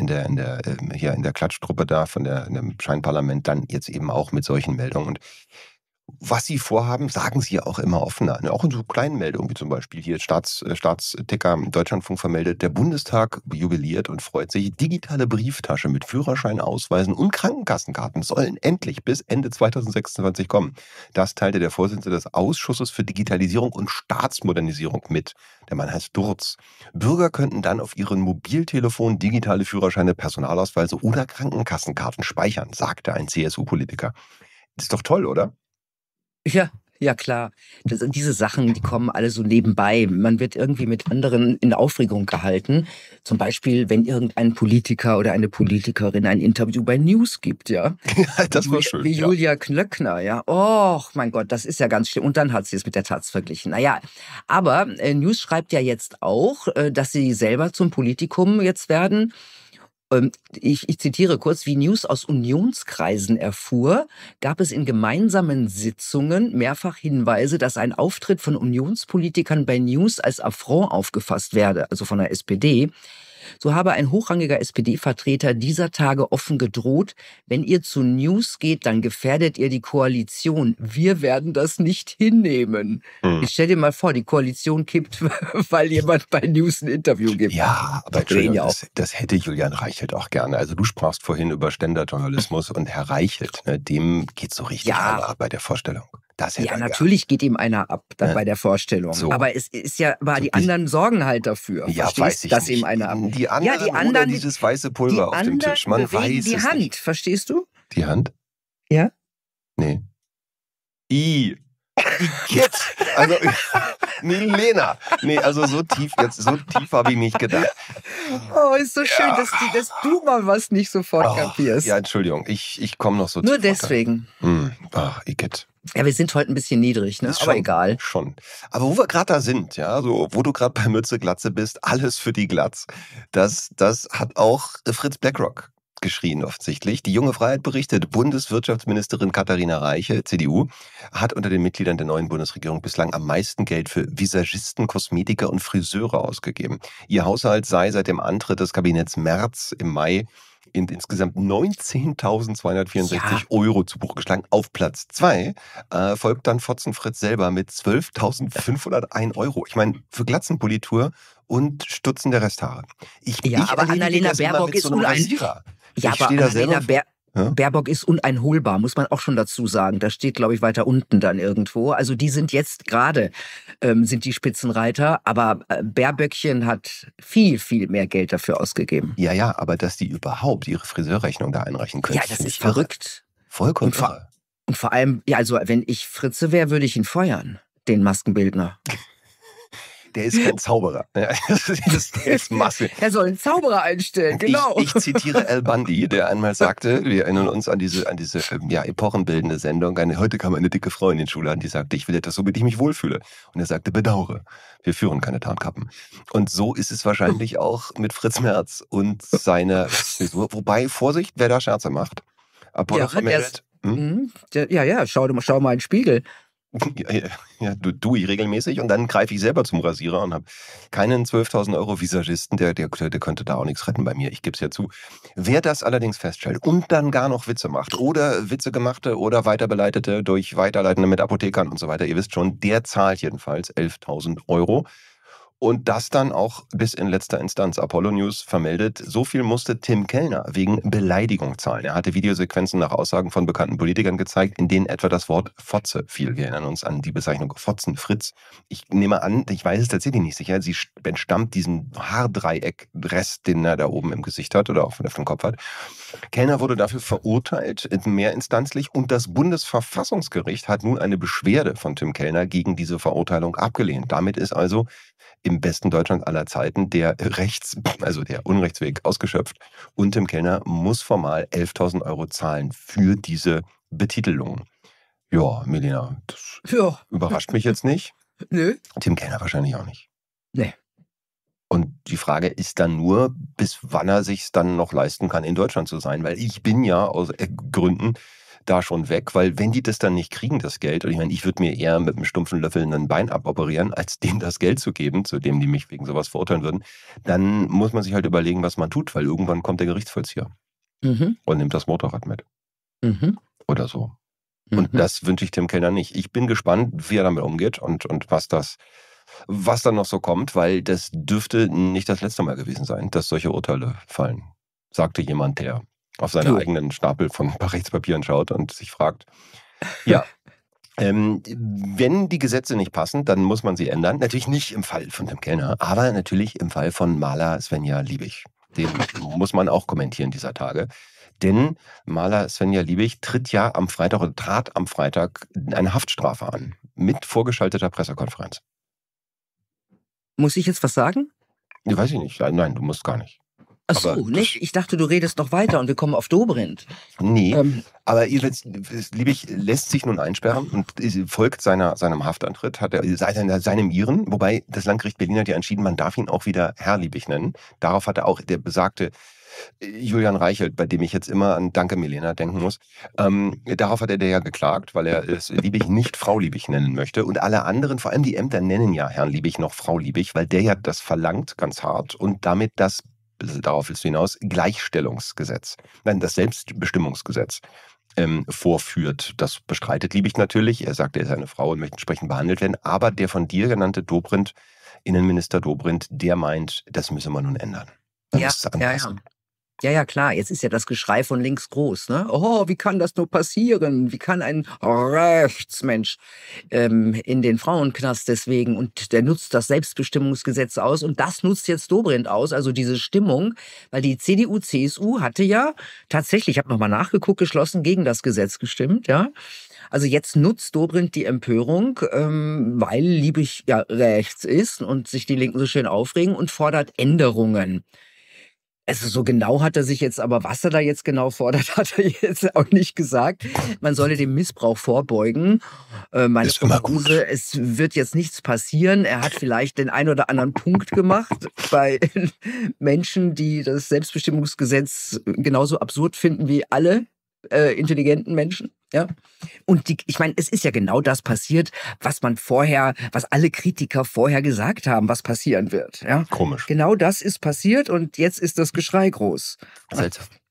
der Klatschtruppe da in dem Scheinparlament dann jetzt eben auch mit solchen Meldungen. Und was sie vorhaben, sagen sie ja auch immer offener. Auch in so kleinen Meldungen, wie zum Beispiel hier Staatsticker Deutschlandfunk vermeldet, der Bundestag jubiliert und freut sich. Digitale Brieftasche mit Führerschein, Ausweisen und Krankenkassenkarten sollen endlich bis Ende 2026 kommen. Das teilte der Vorsitzende des Ausschusses für Digitalisierung und Staatsmodernisierung mit. Der Mann heißt Durz. Bürger könnten dann auf ihren Mobiltelefon digitale Führerscheine, Personalausweise oder Krankenkassenkarten speichern, sagte ein CSU-Politiker. Das ist doch toll, oder? Ja, klar. Diese Sachen, die kommen alle so nebenbei. Man wird irgendwie mit anderen in Aufregung gehalten. Zum Beispiel, wenn irgendein Politiker oder eine Politikerin ein Interview bei News gibt, ja. Ja, das war schön. Wie Julia Klöckner, ja. Och, mein Gott, das ist ja ganz schlimm. Und dann hat sie es mit der Taz verglichen. Naja, aber News schreibt ja jetzt auch, dass sie selber zum Politikum jetzt werden. Ich zitiere kurz, wie News aus Unionskreisen erfuhr, gab es in gemeinsamen Sitzungen mehrfach Hinweise, dass ein Auftritt von Unionspolitikern bei News als Affront aufgefasst werde, also von der SPD. So habe ein hochrangiger SPD-Vertreter dieser Tage offen gedroht, wenn ihr zu News geht, dann gefährdet ihr die Koalition. Wir werden das nicht hinnehmen. Ich stell dir mal vor, die Koalition kippt, weil jemand bei News ein Interview gibt. Ja, aber das hätte Julian Reichelt auch gerne. Also du sprachst vorhin über Ständerjournalismus und Herr Reichelt, ne, dem geht so richtig einer ab bei der Vorstellung. Ja, natürlich geht ihm einer ab bei der Vorstellung. So. Aber es ist ja, die anderen sorgen halt dafür. Ja, weiß ich dass nicht. ihm einer ab. Die anderen dieses weiße Pulver auf dem Tisch. Man weiß die es Hand, nicht. Verstehst du? Die Hand? Ja? Nee. Jetzt. Also, Milena. Nee, also so tief habe ich nicht gedacht. Oh, ist so schön, dass du mal was nicht sofort kapierst. Ja, Entschuldigung, ich komme noch so Nur deswegen. Igitt. Ja, wir sind heute ein bisschen niedrig, ne? Aber egal. Schon. Aber wo wir gerade da sind, ja, so, wo du gerade bei Mütze Glatze bist, alles für die Glatz, das hat auch Fritz Blackrock geschrien offensichtlich. Die Junge Freiheit berichtet, Bundeswirtschaftsministerin Katharina Reiche, CDU, hat unter den Mitgliedern der neuen Bundesregierung bislang am meisten Geld für Visagisten, Kosmetiker und Friseure ausgegeben. Ihr Haushalt sei seit dem Antritt des Kabinetts Merz im Mai insgesamt 19.264 € zu Buche geschlagen. Auf Platz 2 folgt dann Fotzenfritz selber mit 12.501 €. Ich meine, für Glatzenpolitur und Stutzen der Resthaare. Aber Annalena Baerbock ist so uneinig. Ja, aber Ja? Baerbock ist uneinholbar, muss man auch schon dazu sagen. Das steht, glaube ich, weiter unten dann irgendwo. Also die sind jetzt gerade, sind die Spitzenreiter, aber Baerböckchen hat viel, viel mehr Geld dafür ausgegeben. Ja, aber dass die überhaupt ihre Friseurrechnung da einreichen können. Ja, das ist verrückt. Vollkommen Und vor allem, ja, also wenn ich Fritze wäre, würde ich ihn feuern, den Maskenbildner. Der ist kein Zauberer. Der ist Masse. Er soll einen Zauberer einstellen, genau. Ich zitiere Al Bundy, der einmal sagte, wir erinnern uns an diese epochenbildende Sendung, heute kam eine dicke Frau in den Schulladen, die sagte, ich will etwas, womit ich mich wohlfühle. Und er sagte, bedauere, wir führen keine Tarnkappen. Und so ist es wahrscheinlich auch mit Fritz Merz und seiner Frisur. Wobei, Vorsicht, wer da Scherze macht. Apollo vermeldet. Schau mal in den Spiegel. Ja, tue ich regelmäßig und dann greife ich selber zum Rasierer und habe keinen 12.000 € Visagisten, der könnte da auch nichts retten bei mir, ich gebe es ja zu. Wer das allerdings feststellt und dann gar noch Witze macht oder Witze gemachte oder weiterbeleitete durch Weiterleitende mit Apothekern und so weiter, ihr wisst schon, der zahlt jedenfalls 11.000 €. Und das dann auch bis in letzter Instanz. Apollo News vermeldet, so viel musste Tim Kellner wegen Beleidigung zahlen. Er hatte Videosequenzen nach Aussagen von bekannten Politikern gezeigt, in denen etwa das Wort Fotze fiel. Wir erinnern uns an die Bezeichnung Fotzenfritz. Ich nehme an, ich weiß es tatsächlich nicht sicher, sie entstammt diesem Haardreieck-Rest, den er da oben im Gesicht hat oder auf dem Kopf hat. Kellner wurde dafür verurteilt, mehrinstanzlich, und das Bundesverfassungsgericht hat nun eine Beschwerde von Tim Kellner gegen diese Verurteilung abgelehnt. Damit ist also im besten Deutschland aller Zeiten der Unrechtsweg ausgeschöpft. Und Tim Kellner muss formal 11.000 € zahlen für diese Betitelung. Ja, Melina, das überrascht mich jetzt nicht. Nö. Tim Kellner wahrscheinlich auch nicht. Nee. Und die Frage ist dann nur, bis wann er sich es dann noch leisten kann, in Deutschland zu sein. Weil ich bin ja aus Gründen da schon weg, weil wenn die das dann nicht kriegen, das Geld, und ich meine, ich würde mir eher mit einem stumpfen Löffel ein Bein aboperieren, als denen das Geld zu geben, zu dem die mich wegen sowas verurteilen würden, dann muss man sich halt überlegen, was man tut, weil irgendwann kommt der Gerichtsvollzieher und nimmt das Motorrad mit. Oder so. Und das wünsche ich Tim Kellner nicht. Ich bin gespannt, wie er damit umgeht und was dann noch so kommt, weil das dürfte nicht das letzte Mal gewesen sein, dass solche Urteile fallen, sagte jemand, der auf seine eigenen Stapel von Rechtspapieren schaut und sich fragt, ja, wenn die Gesetze nicht passen, dann muss man sie ändern. Natürlich nicht im Fall von Tim Kellner, aber natürlich im Fall von Maler Svenja Liebig. Den muss man auch kommentieren dieser Tage. Denn Maler Svenja Liebig trat am Freitag eine Haftstrafe an mit vorgeschalteter Pressekonferenz. Muss ich jetzt was sagen? Weiß ich nicht. Nein, du musst gar nicht. Ach so, nicht? Ich dachte, du redest noch weiter und wir kommen auf Dobrindt. Nee, aber Liebig lässt sich nun einsperren und folgt seinem Haftantritt, seinem Iren, wobei das Landgericht Berlin hat ja entschieden, man darf ihn auch wieder Herr Liebig nennen. Darauf hat er auch der besagte Julian Reichelt, bei dem ich jetzt immer an Danke Milena denken muss, darauf hat er ja geklagt, weil er es Liebig nicht Frau Liebig nennen möchte. Und alle anderen, vor allem die Ämter, nennen ja Herrn Liebig noch Frau Liebig, weil der ja das verlangt, ganz hart, und damit darauf willst du hinaus, Gleichstellungsgesetz, das Selbstbestimmungsgesetz vorführt. Das bestreitet Liebig natürlich. Er sagt, er ist eine Frau und möchte entsprechend behandelt werden. Aber der von dir genannte Dobrindt, Innenminister Dobrindt, der meint, das müsse man nun ändern. Ja, klar. Jetzt ist ja das Geschrei von links groß, ne? Oh, wie kann das nur passieren? Wie kann ein Rechtsmensch in den Frauenknast deswegen? Und der nutzt das Selbstbestimmungsgesetz aus. Und das nutzt jetzt Dobrindt aus, also diese Stimmung. Weil die CDU, CSU hatte ja tatsächlich, ich habe nochmal nachgeguckt, geschlossen gegen das Gesetz gestimmt, ja. Also jetzt nutzt Dobrindt die Empörung, weil Liebig ja rechts ist und sich die Linken so schön aufregen, und fordert Änderungen. Also so genau hat er sich jetzt, aber was er da jetzt genau fordert, hat er jetzt auch nicht gesagt. Man solle dem Missbrauch vorbeugen. Meine Prognose, es wird jetzt nichts passieren. Er hat vielleicht den ein oder anderen Punkt gemacht bei Menschen, die das Selbstbestimmungsgesetz genauso absurd finden wie alle intelligenten Menschen. Ja. Und ich meine, es ist ja genau das passiert, was alle Kritiker vorher gesagt haben, was passieren wird. Ja. Komisch. Genau das ist passiert und jetzt ist das Geschrei groß. Seltsam.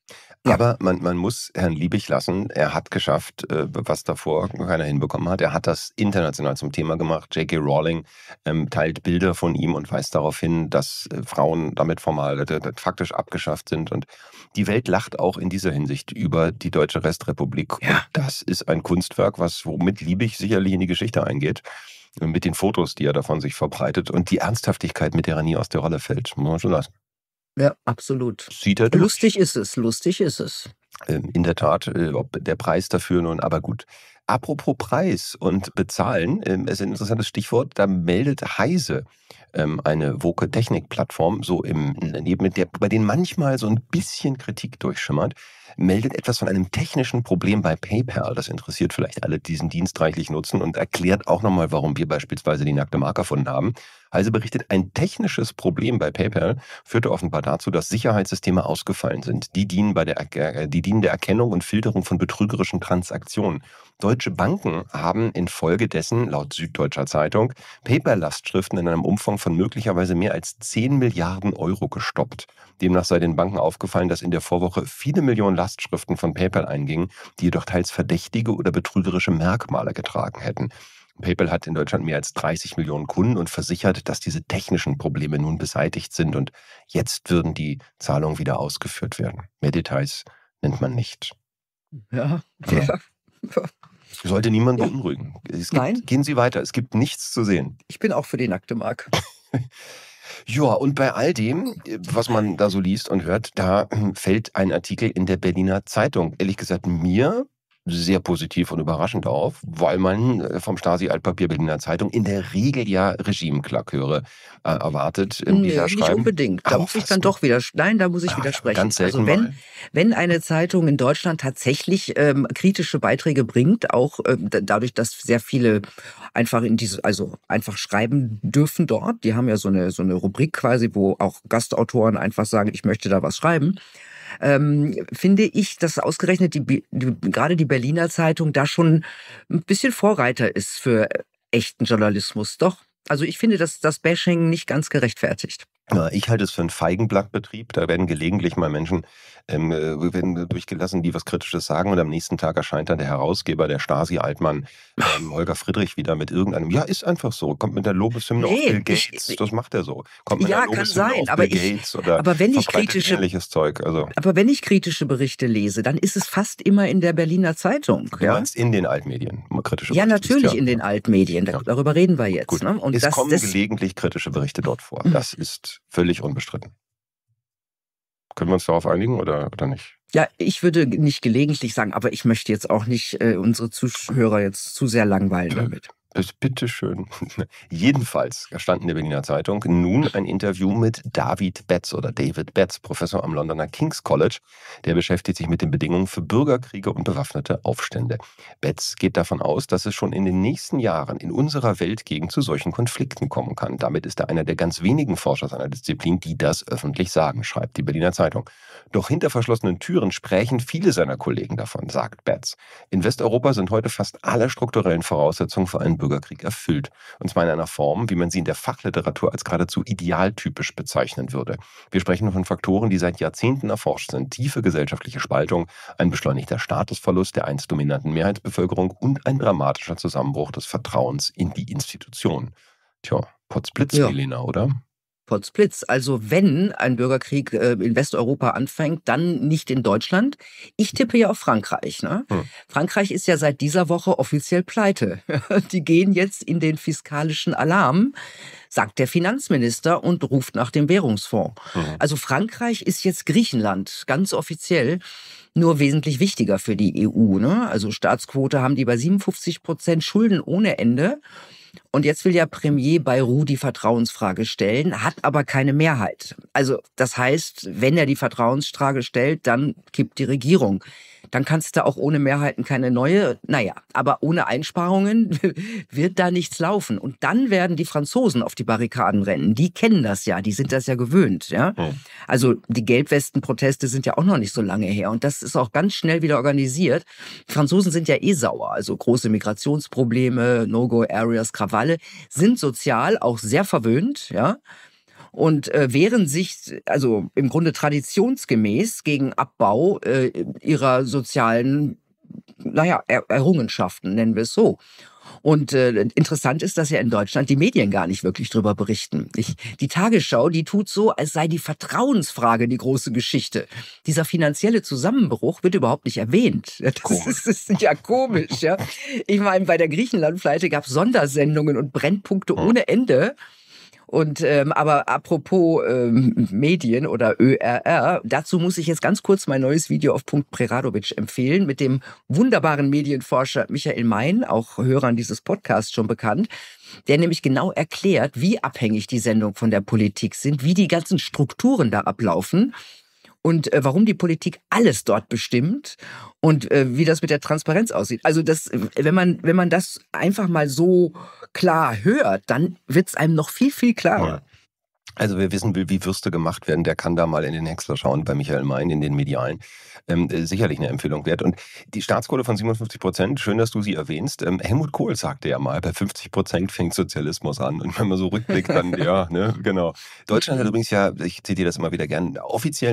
Ja. Aber man muss Herrn Liebig lassen, er hat geschafft, was davor keiner hinbekommen hat. Er hat das international zum Thema gemacht. J.K. Rowling teilt Bilder von ihm und weist darauf hin, dass Frauen damit formal faktisch abgeschafft sind. Und die Welt lacht auch in dieser Hinsicht über die Deutsche Restrepublik. Ja. Und das ist ein Kunstwerk, womit Liebig sicherlich in die Geschichte eingeht. Mit den Fotos, die er davon sich verbreitet und die Ernsthaftigkeit, mit der er nie aus der Rolle fällt. Muss man schon lassen. Ja, absolut. Sieht er durch. Lustig ist es. In der Tat, ob der Preis dafür nun, aber gut. Apropos Preis und Bezahlen, ist ein interessantes Stichwort, da meldet Heise, eine Woke-Technik-Plattform, bei denen manchmal so ein bisschen Kritik durchschimmert, meldet etwas von einem technischen Problem bei PayPal. Das interessiert vielleicht alle, die diesen Dienst reichlich nutzen und erklärt auch nochmal, warum wir beispielsweise die nackte Mark erfunden haben. Heise berichtet, ein technisches Problem bei PayPal führte offenbar dazu, dass Sicherheitssysteme ausgefallen sind. Die dienen der Erkennung und Filterung von betrügerischen Transaktionen. Deutsche Banken haben infolgedessen, laut Süddeutscher Zeitung, PayPal-Lastschriften in einem Umfang von möglicherweise mehr als 10 Milliarden Euro gestoppt. Demnach sei den Banken aufgefallen, dass in der Vorwoche viele Millionen Lastschriften von PayPal eingingen, die jedoch teils verdächtige oder betrügerische Merkmale getragen hätten. PayPal hat in Deutschland mehr als 30 Millionen Kunden und versichert, dass diese technischen Probleme nun beseitigt sind und jetzt würden die Zahlungen wieder ausgeführt werden. Mehr Details nennt man nicht. Ja. Sollte niemand beunruhigen. Nein. Gehen Sie weiter, es gibt nichts zu sehen. Ich bin auch für die nackte Mark. Ja, und bei all dem, was man da so liest und hört, da fällt ein Artikel in der Berliner Zeitung. Ehrlich gesagt, mir sehr positiv und überraschend auf, weil man vom Stasi-Altpapier Berliner Zeitung in der Regel ja Regimeklaköre erwartet. Nicht unbedingt. Da muss ich dann doch widersprechen. Da muss ich widersprechen. Ganz selten also wenn eine Zeitung in Deutschland tatsächlich kritische Beiträge bringt, auch dadurch, dass sehr viele einfach einfach schreiben dürfen dort. Die haben ja so eine Rubrik quasi, wo auch Gastautoren einfach sagen, ich möchte da was schreiben. Finde ich, dass ausgerechnet gerade die Berliner Zeitung da schon ein bisschen Vorreiter ist für echten Journalismus. Doch, also ich finde, dass das Bashing nicht ganz gerechtfertigt. Ja, ich halte es für einen Feigenblattbetrieb. Da werden gelegentlich mal Menschen werden durchgelassen, die was Kritisches sagen und am nächsten Tag erscheint dann der Herausgeber, der Stasi-Altmann Holger Friedrich wieder mit irgendeinem, ja, ist einfach so, kommt mit der Lobeshymne auf Bill Gates, das macht er so. Kommt mit der Lobeshymne auf Bill Gates oder verbreitet ähnliches Zeug. Also. Aber wenn ich kritische Berichte lese, dann ist es fast immer in der Berliner Zeitung. Du meinst in den Altmedien kritische Berichte? Ja, natürlich in den Altmedien, darüber reden wir jetzt. Gut. Ne? Und es kommen gelegentlich kritische Berichte dort vor, das ist völlig unbestritten. Können wir uns darauf einigen oder nicht? Ja, ich würde nicht gelegentlich sagen, aber ich möchte jetzt auch nicht unsere Zuhörer jetzt zu sehr langweilen damit. Bitteschön. Jedenfalls stand in der Berliner Zeitung nun ein Interview mit David Betz, Professor am Londoner King's College. Der beschäftigt sich mit den Bedingungen für Bürgerkriege und bewaffnete Aufstände. Betz geht davon aus, dass es schon in den nächsten Jahren in unserer Weltgegend zu solchen Konflikten kommen kann. Damit ist er einer der ganz wenigen Forscher seiner Disziplin, die das öffentlich sagen, schreibt die Berliner Zeitung. Doch hinter verschlossenen Türen sprechen viele seiner Kollegen davon, sagt Betz. In Westeuropa sind heute fast alle strukturellen Voraussetzungen für einen Bürgerkrieg erfüllt. Und zwar in einer Form, wie man sie in der Fachliteratur als geradezu idealtypisch bezeichnen würde. Wir sprechen von Faktoren, die seit Jahrzehnten erforscht sind. Tiefe gesellschaftliche Spaltung, ein beschleunigter Statusverlust der einst dominanten Mehrheitsbevölkerung und ein dramatischer Zusammenbruch des Vertrauens in die Institutionen. Tja, Potzblitz, ja. Elena, oder? Potzblitz. Also wenn ein Bürgerkrieg in Westeuropa anfängt, dann nicht in Deutschland. Ich tippe ja auf Frankreich. Ne? Frankreich ist ja seit dieser Woche offiziell pleite. Die gehen jetzt in den fiskalischen Alarm, sagt der Finanzminister und ruft nach dem Währungsfonds. Also Frankreich ist jetzt Griechenland, ganz offiziell. Nur wesentlich wichtiger für die EU. Ne? Also Staatsquote haben die bei 57%, Schulden ohne Ende. Und jetzt will ja Premier Bayrou die Vertrauensfrage stellen, hat aber keine Mehrheit. Also das heißt, wenn er die Vertrauensfrage stellt, dann kippt die Regierung. Dann kannst du auch ohne Mehrheiten keine neue, aber ohne Einsparungen wird da nichts laufen. Und dann werden die Franzosen auf die Barrikaden rennen. Die kennen das ja, die sind das ja gewöhnt. Ja? Also die Gelbwesten-Proteste sind ja auch noch nicht so lange her. Und das ist auch ganz schnell wieder organisiert. Die Franzosen sind ja sauer. Also große Migrationsprobleme, No-Go-Areas, Krawalle, sind sozial auch sehr verwöhnt. Ja? und wehren sich also im Grunde traditionsgemäß gegen Abbau ihrer sozialen, Errungenschaften, nennen wir es so. Und interessant ist, dass ja in Deutschland die Medien gar nicht wirklich drüber berichten. Die Tagesschau, die tut so, als sei die Vertrauensfrage die große Geschichte. Dieser finanzielle Zusammenbruch wird überhaupt nicht erwähnt. Das ist ja komisch, ja. Ich meine, bei der Griechenland-Pleite gab es Sondersendungen und Brennpunkte ohne Ende. Und aber apropos Medien oder ÖRR, dazu muss ich jetzt ganz kurz mein neues Video auf Punkt Preradovic empfehlen mit dem wunderbaren Medienforscher Michael Mein, auch Hörern dieses Podcasts schon bekannt, der nämlich genau erklärt, wie abhängig die Sendungen von der Politik sind, wie die ganzen Strukturen da ablaufen und warum die Politik alles dort bestimmt und wie das mit der Transparenz aussieht. Also das, wenn man das einfach mal so klar hört, dann wird es einem noch viel, viel klarer. Ja. Also wer wissen will, wie Würste gemacht werden, der kann da mal in den Häcksler schauen bei Michael Mein in den Medialen. Sicherlich eine Empfehlung wert. Und die Staatsquote von 57%, schön, dass du sie erwähnst. Helmut Kohl sagte ja mal, bei 50% fängt Sozialismus an. Und wenn man so rückblickt, dann ja, ne, genau. Deutschland hat übrigens ja, ich zitiere das immer wieder gern, offiziell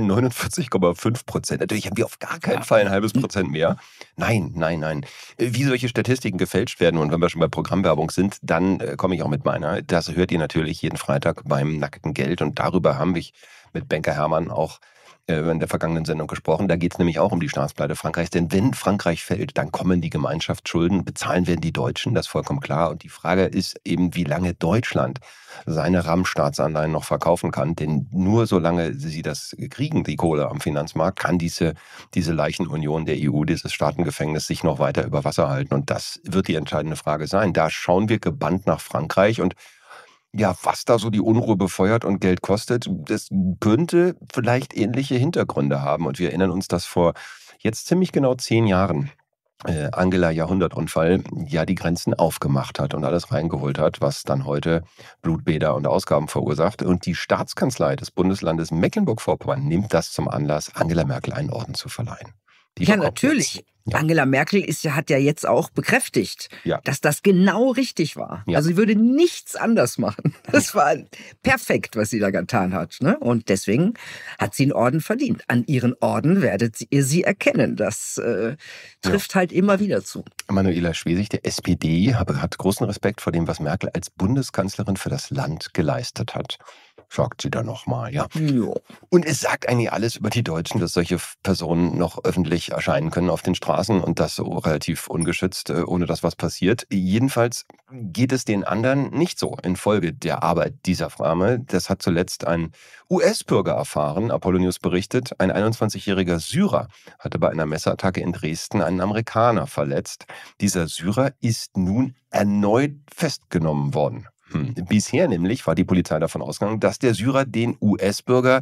49,5%. Natürlich haben wir auf gar keinen Fall ein halbes Prozent mehr. Nein. Wie solche Statistiken gefälscht werden, und wenn wir schon bei Programmwerbung sind, dann komme ich auch mit meiner. Das hört ihr natürlich jeden Freitag beim Nackten Geld, und darüber haben wir mit Banker Hermann auch in der vergangenen Sendung gesprochen. Da geht es nämlich auch um die Staatspleite Frankreichs, denn wenn Frankreich fällt, dann kommen die Gemeinschaftsschulden, bezahlen werden die Deutschen, das ist vollkommen klar. Und die Frage ist eben, wie lange Deutschland seine RAM-Staatsanleihen noch verkaufen kann, denn nur solange sie das kriegen, die Kohle am Finanzmarkt, kann diese Leichenunion der EU, dieses Staatengefängnis, sich noch weiter über Wasser halten. Und das wird die entscheidende Frage sein. Da schauen wir gebannt nach Frankreich, und ja, was da so die Unruhe befeuert und Geld kostet, das könnte vielleicht ähnliche Hintergründe haben. Und wir erinnern uns, dass vor jetzt ziemlich genau 10 Jahren Angela Jahrhundertunfall ja die Grenzen aufgemacht hat und alles reingeholt hat, was dann heute Blutbäder und Ausgaben verursacht. Und die Staatskanzlei des Bundeslandes Mecklenburg-Vorpommern nimmt das zum Anlass, Angela Merkel einen Orden zu verleihen. Ja, natürlich. Ja. Angela Merkel hat ja jetzt auch bekräftigt, dass das genau richtig war. Ja. Also sie würde nichts anders machen. Das war perfekt, was sie da getan hat. Ne? Und deswegen hat sie einen Orden verdient. An ihren Orden werdet ihr sie erkennen. Das trifft halt immer wieder zu. Manuela Schwesig, der SPD, hat großen Respekt vor dem, was Merkel als Bundeskanzlerin für das Land geleistet hat. Sagt sie da nochmal, ja. Jo. Und es sagt eigentlich alles über die Deutschen, dass solche Personen noch öffentlich erscheinen können auf den Straßen, und das so relativ ungeschützt, ohne dass was passiert. Jedenfalls geht es den anderen nicht so infolge der Arbeit dieser Frame. Das hat zuletzt ein US-Bürger erfahren, Apollo-News berichtet. Ein 21-jähriger Syrer hatte bei einer Messerattacke in Dresden einen Amerikaner verletzt. Dieser Syrer ist nun erneut festgenommen worden. Bisher nämlich war die Polizei davon ausgegangen, dass der Syrer den US-Bürger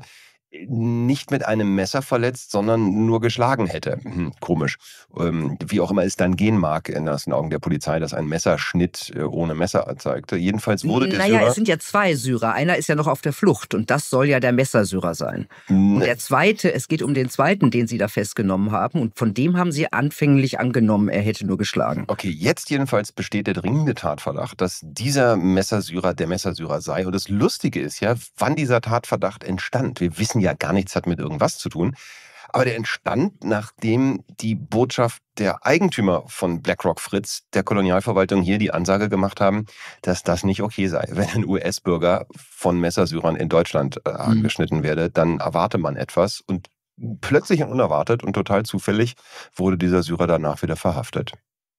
nicht mit einem Messer verletzt, sondern nur geschlagen hätte. Komisch. Wie auch immer es dann gehen mag in den Augen der Polizei, dass ein Messerschnitt ohne Messer erzeugte. Jedenfalls wurde der Syrer... es sind ja 2 Syrer. Einer ist ja noch auf der Flucht, und das soll ja der Messersyrer sein. Und der zweite, es geht um den zweiten, den sie da festgenommen haben, und von dem haben sie anfänglich angenommen, er hätte nur geschlagen. Okay, jetzt jedenfalls besteht der dringende Tatverdacht, dass dieser Messersyrer der Messersyrer sei. Und das Lustige ist ja, wann dieser Tatverdacht entstand. Wir wissen ja gar nichts hat mit irgendwas zu tun. Aber der entstand, nachdem die Botschaft der Eigentümer von BlackRock Fritz der Kolonialverwaltung hier die Ansage gemacht haben, dass das nicht okay sei. Wenn ein US-Bürger von Messersyrern in Deutschland angeschnitten werde, dann erwarte man etwas. Und plötzlich und unerwartet und total zufällig wurde dieser Syrer danach wieder verhaftet.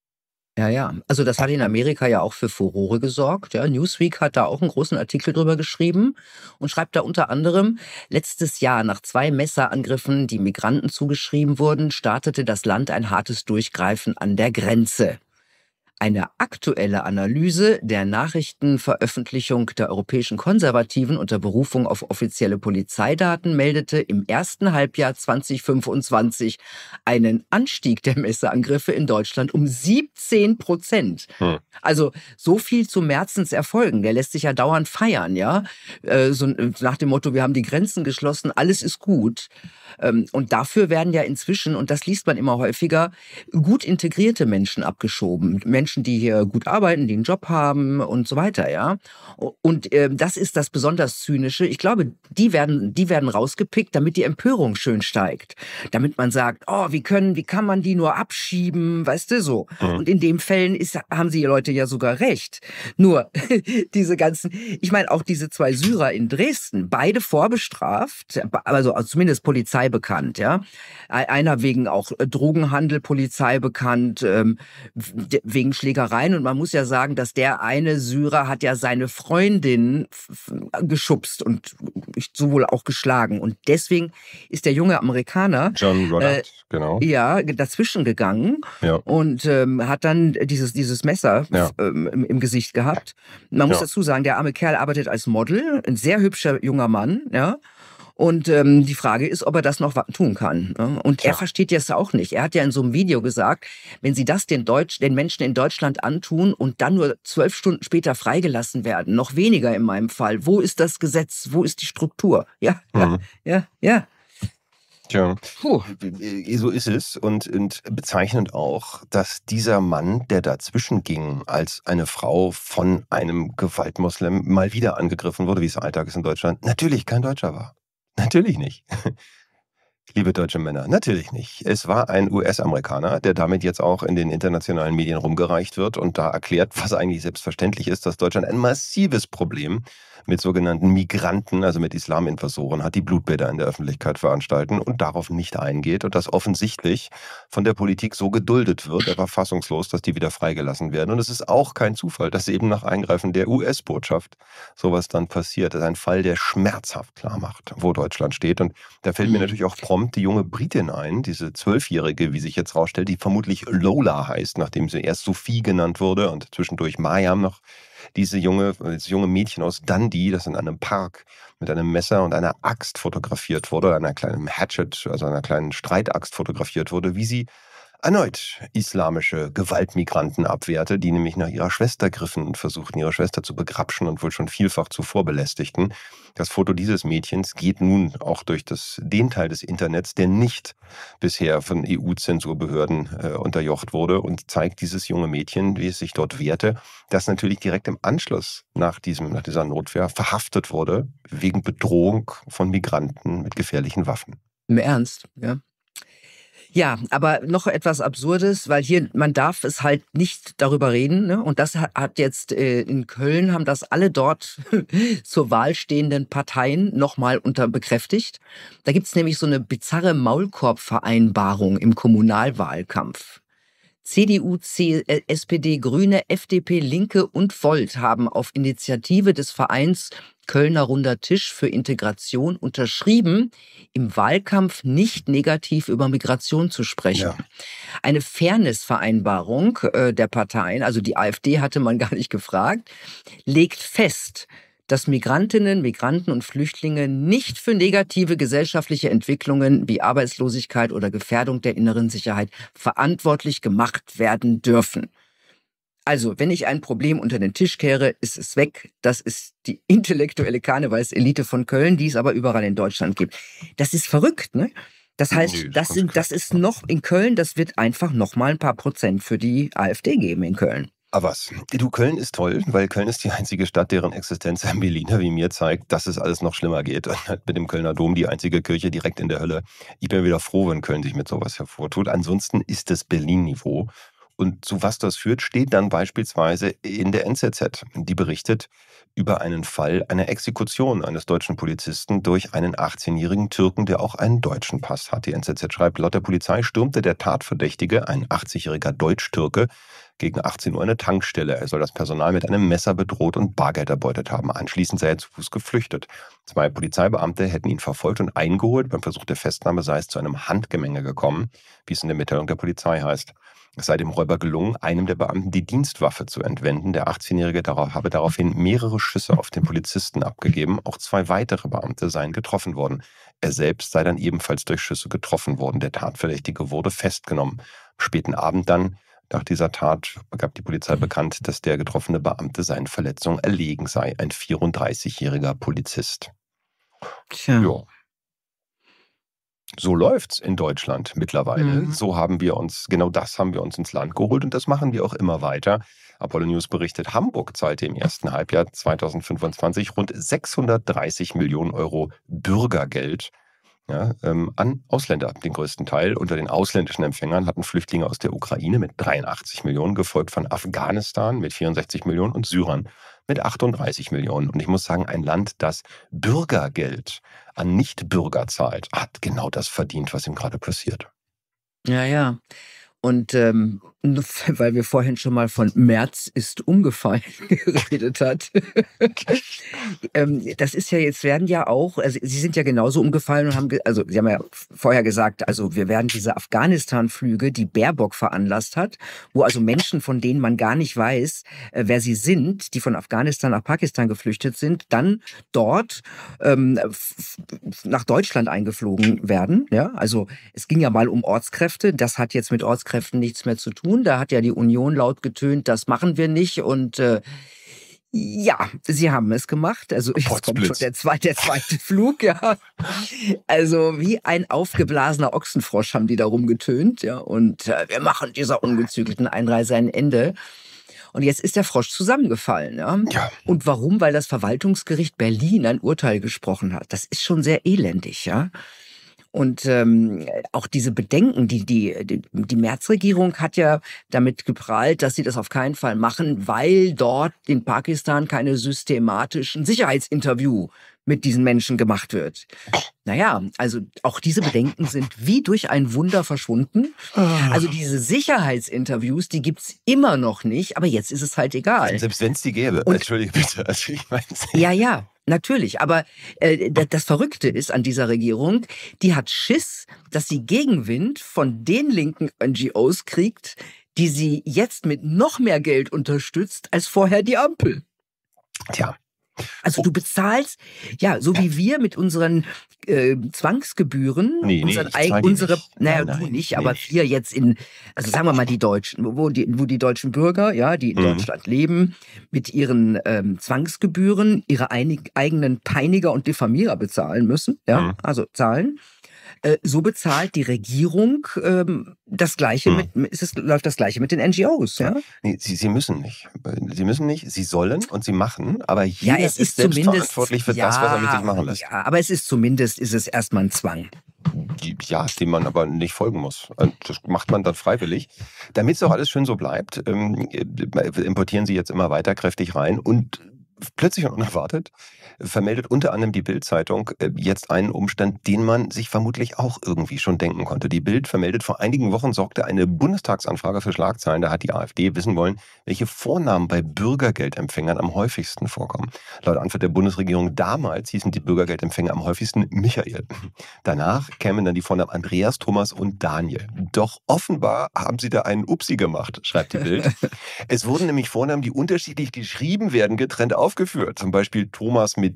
Ja. Also das hat in Amerika ja auch für Furore gesorgt. Ja, Newsweek hat da auch einen großen Artikel drüber geschrieben und schreibt da unter anderem: Letztes Jahr, nach 2 Messerangriffen, die Migranten zugeschrieben wurden, startete das Land ein hartes Durchgreifen an der Grenze. Eine aktuelle Analyse der Nachrichtenveröffentlichung der europäischen Konservativen unter Berufung auf offizielle Polizeidaten meldete im ersten Halbjahr 2025 einen Anstieg der Messerangriffe in Deutschland um 17%. Also so viel zu Merzens Erfolgen. Der lässt sich ja dauernd feiern, ja. So nach dem Motto, wir haben die Grenzen geschlossen, alles ist gut. Und dafür werden ja inzwischen, und das liest man immer häufiger, gut integrierte Menschen abgeschoben. Menschen, Menschen, die hier gut arbeiten, die einen Job haben und so weiter, ja. Und das ist das besonders Zynische. Ich glaube, die werden rausgepickt, damit die Empörung schön steigt. Damit man sagt, oh, wie kann man die nur abschieben, weißt du, so. Und in den Fällen haben die Leute ja sogar recht. Nur, diese ganzen, ich meine, auch diese 2 Syrer in Dresden, beide vorbestraft, also zumindest Polizei bekannt, ja. Einer wegen auch Drogenhandel, Polizei bekannt, wegen Schlägereien. Und man muss ja sagen, dass der eine Syrer hat ja seine Freundin geschubst und sowohl auch geschlagen. Und deswegen ist der junge Amerikaner John Rodart, genau. Ja, dazwischen gegangen und hat dann dieses Messer im Gesicht gehabt. Man muss dazu sagen, der arme Kerl arbeitet als Model, ein sehr hübscher junger Mann, ja. Und die Frage ist, ob er das noch tun kann. Ne? Und er versteht das auch nicht. Er hat ja in so einem Video gesagt, wenn sie das den Menschen in Deutschland antun und dann nur 12 Stunden später freigelassen werden, noch weniger in meinem Fall, wo ist das Gesetz, wo ist die Struktur? Ja. Tja, so ist es und bezeichnend auch, dass dieser Mann, der dazwischen ging, als eine Frau von einem Gewaltmoslem mal wieder angegriffen wurde, wie es Alltag ist in Deutschland, natürlich kein Deutscher war. Natürlich nicht. Liebe deutsche Männer, natürlich nicht. Es war ein US-Amerikaner, der damit jetzt auch in den internationalen Medien rumgereicht wird und da erklärt, was eigentlich selbstverständlich ist, dass Deutschland ein massives Problem mit sogenannten Migranten, also mit Islaminvasoren hat, die Blutbäder in der Öffentlichkeit veranstalten und darauf nicht eingeht und das offensichtlich von der Politik so geduldet wird. Er war fassungslos, dass die wieder freigelassen werden. Und es ist auch kein Zufall, dass eben nach Eingreifen der US-Botschaft sowas dann passiert. Das ist ein Fall, der schmerzhaft klar macht, wo Deutschland steht. Und da fällt mir natürlich auch prompt die junge Britin ein, diese 12-Jährige, wie sich jetzt rausstellt, die vermutlich Lola heißt, nachdem sie erst Sophie genannt wurde und zwischendurch Mariam noch. Dieses junge Mädchen aus Dundee, das in einem Park mit einem Messer und einer Axt fotografiert wurde, einer kleinen Hatchet, also einer kleinen Streitaxt fotografiert wurde, wie sie erneut islamische Gewaltmigranten abwehrte, die nämlich nach ihrer Schwester griffen und versuchten, ihre Schwester zu begrapschen und wohl schon vielfach zuvor belästigten. Das Foto dieses Mädchens geht nun auch durch den Teil des Internets, der nicht bisher von EU-Zensurbehörden unterjocht wurde und zeigt dieses junge Mädchen, wie es sich dort wehrte, das natürlich direkt im Anschluss nach dieser Notwehr verhaftet wurde, wegen Bedrohung von Migranten mit gefährlichen Waffen. Im Ernst, ja. Ja, aber noch etwas Absurdes, weil hier, man darf es halt nicht darüber reden. Ne? Und das hat jetzt in Köln, haben das alle dort zur Wahl stehenden Parteien nochmal bekräftigt. Da gibt's nämlich so eine bizarre Maulkorbvereinbarung im Kommunalwahlkampf. CDU, SPD, Grüne, FDP, Linke und Volt haben auf Initiative des Vereins Kölner Runder Tisch für Integration unterschrieben, im Wahlkampf nicht negativ über Migration zu sprechen. Ja. Eine Fairness-Vereinbarung der Parteien, also die AfD hatte man gar nicht gefragt, legt fest, dass Migrantinnen, Migranten und Flüchtlinge nicht für negative gesellschaftliche Entwicklungen wie Arbeitslosigkeit oder Gefährdung der inneren Sicherheit verantwortlich gemacht werden dürfen. Also, wenn ich ein Problem unter den Tisch kehre, ist es weg. Das ist die intellektuelle Karnevalselite von Köln, die es aber überall in Deutschland gibt. Das ist verrückt, ne? Das heißt, das ist noch in Köln, das wird einfach noch mal ein paar Prozent für die AfD geben in Köln. Aber was? Du, Köln ist toll, weil Köln ist die einzige Stadt, deren Existenz Herr Berliner wie mir zeigt, dass es alles noch schlimmer geht. Und hat mit dem Kölner Dom die einzige Kirche direkt in der Hölle. Ich bin wieder froh, wenn Köln sich mit sowas hervortut. Ansonsten ist es Berlin-Niveau. Und zu was das führt, steht dann beispielsweise in der NZZ. Die berichtet über einen Fall einer Exekution eines deutschen Polizisten durch einen 18-jährigen Türken, der auch einen deutschen Pass hat. Die NZZ schreibt, laut der Polizei stürmte der Tatverdächtige, ein 80-jähriger Deutsch-Türke, gegen 18 Uhr eine Tankstelle. Er soll das Personal mit einem Messer bedroht und Bargeld erbeutet haben. Anschließend sei er zu Fuß geflüchtet. 2 Polizeibeamte hätten ihn verfolgt und eingeholt. Beim Versuch der Festnahme sei es zu einem Handgemenge gekommen, wie es in der Mitteilung der Polizei heißt. Es sei dem Räuber gelungen, einem der Beamten die Dienstwaffe zu entwenden. Der 18-Jährige habe daraufhin mehrere Schüsse auf den Polizisten abgegeben. Auch 2 weitere Beamte seien getroffen worden. Er selbst sei dann ebenfalls durch Schüsse getroffen worden. Der Tatverdächtige wurde festgenommen. Am späten Abend dann, nach dieser Tat, gab die Polizei bekannt, dass der getroffene Beamte seinen Verletzungen erlegen sei. Ein 34-jähriger Polizist. Tja. Ja. So läuft's in Deutschland mittlerweile. Genau das haben wir uns ins Land geholt und das machen wir auch immer weiter. Apollo News berichtet, Hamburg zahlte im ersten Halbjahr 2025 rund 630 Millionen Euro Bürgergeld an Ausländer, den größten Teil. Unter den ausländischen Empfängern hatten Flüchtlinge aus der Ukraine mit 83 Millionen, gefolgt von Afghanistan mit 64 Millionen und Syrern mit 38 Millionen. Und ich muss sagen, ein Land, das Bürgergeld an Nichtbürger zahlt, hat genau das verdient, was ihm gerade passiert. Ja, ja. Und weil wir vorhin schon mal von Merz ist umgefallen geredet hat. Das ist ja, jetzt werden ja auch, also Sie sind ja genauso umgefallen und haben, Sie haben ja vorher gesagt, also wir werden diese Afghanistan-Flüge, die Baerbock veranlasst hat, wo also Menschen, von denen man gar nicht weiß, wer sie sind, die von Afghanistan nach Pakistan geflüchtet sind, dann dort nach Deutschland eingeflogen werden. Ja, also es ging ja mal um Ortskräfte, das hat jetzt mit Ortskräften nichts mehr zu tun. Da hat ja die Union laut getönt, das machen wir nicht. Und ja, sie haben es gemacht. Also jetzt kommt schon der zweite Flug, ja. Also wie ein aufgeblasener Ochsenfrosch haben die da rumgetönt, ja. Und wir machen dieser ungezügelten Einreise ein Ende. Und jetzt ist der Frosch zusammengefallen. Ja? Ja. Und warum? Weil das Verwaltungsgericht Berlin ein Urteil gesprochen hat. Das ist schon sehr elendig, ja. Und auch diese Bedenken, die Merz-Regierung hat ja damit geprahlt, dass sie das auf keinen Fall machen, weil dort in Pakistan keine systematischen Sicherheitsinterview mit diesen Menschen gemacht wird. Naja, also auch diese Bedenken sind wie durch ein Wunder verschwunden. Also diese Sicherheitsinterviews, die gibt's immer noch nicht, aber jetzt ist es halt egal. Selbst wenn es die gäbe. Entschuldige bitte. Also ich mein's. Ja. Natürlich, aber das Verrückte ist an dieser Regierung, die hat Schiss, dass sie Gegenwind von den linken NGOs kriegt, die sie jetzt mit noch mehr Geld unterstützt als vorher die Ampel. Tja. Also du bezahlst, ja, so wie wir mit unseren Zwangsgebühren, aber wir jetzt also sagen wir mal die Deutschen, wo die deutschen Bürger, ja, die in Deutschland leben, mit ihren Zwangsgebühren ihre eigenen Peiniger und Diffamierer bezahlen müssen, ja, also zahlen. So bezahlt die Regierung das Gleiche läuft das Gleiche mit den NGOs, ja? Nee, sie müssen nicht. Sie müssen nicht, sie sollen und sie machen, aber jeder ist selbst verantwortlich für das, was er mit sich machen lässt. Ja, aber ist es erstmal ein Zwang. Ja, dem man aber nicht folgen muss. Das macht man dann freiwillig. Damit es auch alles schön so bleibt, importieren sie jetzt immer weiter kräftig rein und plötzlich und unerwartet vermeldet unter anderem die Bild-Zeitung jetzt einen Umstand, den man sich vermutlich auch irgendwie schon denken konnte. Die Bild vermeldet, vor einigen Wochen sorgte eine Bundestagsanfrage für Schlagzeilen. Da hat die AfD wissen wollen, welche Vornamen bei Bürgergeldempfängern am häufigsten vorkommen. Laut Antwort der Bundesregierung damals hießen die Bürgergeldempfänger am häufigsten Michael. Danach kämen dann die Vornamen Andreas, Thomas und Daniel. Doch offenbar haben sie da einen Upsi gemacht, schreibt die Bild. Es wurden nämlich Vornamen, die unterschiedlich geschrieben werden, getrennt aufgeführt. Zum Beispiel Thomas mit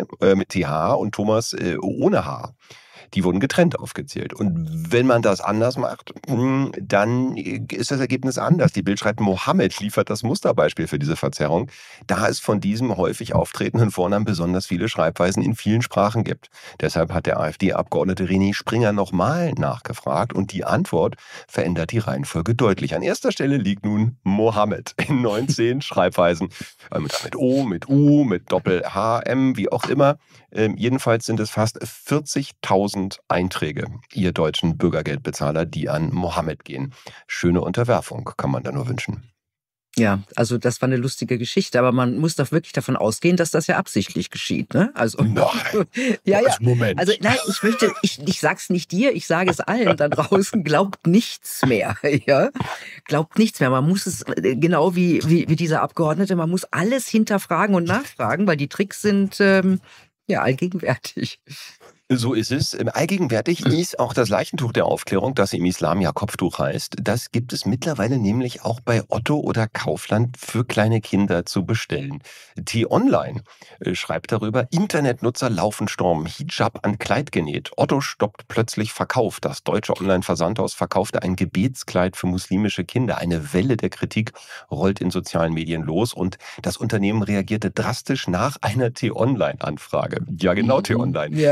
TH und Thomas ohne H. Die wurden getrennt aufgezählt. Und wenn man das anders macht, dann ist das Ergebnis anders. Die Bild schreibt, Mohammed liefert das Musterbeispiel für diese Verzerrung, da es von diesem häufig auftretenden Vornamen besonders viele Schreibweisen in vielen Sprachen gibt. Deshalb hat der AfD-Abgeordnete René Springer nochmal nachgefragt und die Antwort verändert die Reihenfolge deutlich. An erster Stelle liegt nun Mohammed in 19 Schreibweisen. Mit O, mit U, mit Doppel-H, M, wie auch immer. Jedenfalls sind es fast 40.000 Einträge, ihr deutschen Bürgergeldbezahler, die an Mohammed gehen. Schöne Unterwerfung, kann man da nur wünschen. Ja, also das war eine lustige Geschichte, aber man muss doch wirklich davon ausgehen, dass das ja absichtlich geschieht, ne? Also nein. Ja. Moment. Also nein, ich sag's nicht dir, ich sage es allen da draußen, glaubt nichts mehr, ja? Glaubt nichts mehr. Man muss es genau wie dieser Abgeordnete, man muss alles hinterfragen und nachfragen, weil die Tricks sind allgegenwärtig. So ist es. Allgegenwärtig ist auch das Leichentuch der Aufklärung, das im Islam ja Kopftuch heißt. Das gibt es mittlerweile nämlich auch bei Otto oder Kaufland für kleine Kinder zu bestellen. T-Online schreibt darüber, Internetnutzer laufen Sturm, Hijab an Kleid genäht. Otto stoppt plötzlich Verkauf. Das deutsche Online-Versandhaus verkaufte ein Gebetskleid für muslimische Kinder. Eine Welle der Kritik rollt in sozialen Medien los und das Unternehmen reagierte drastisch nach einer T-Online-Anfrage. Ja, genau, T-Online. Ja.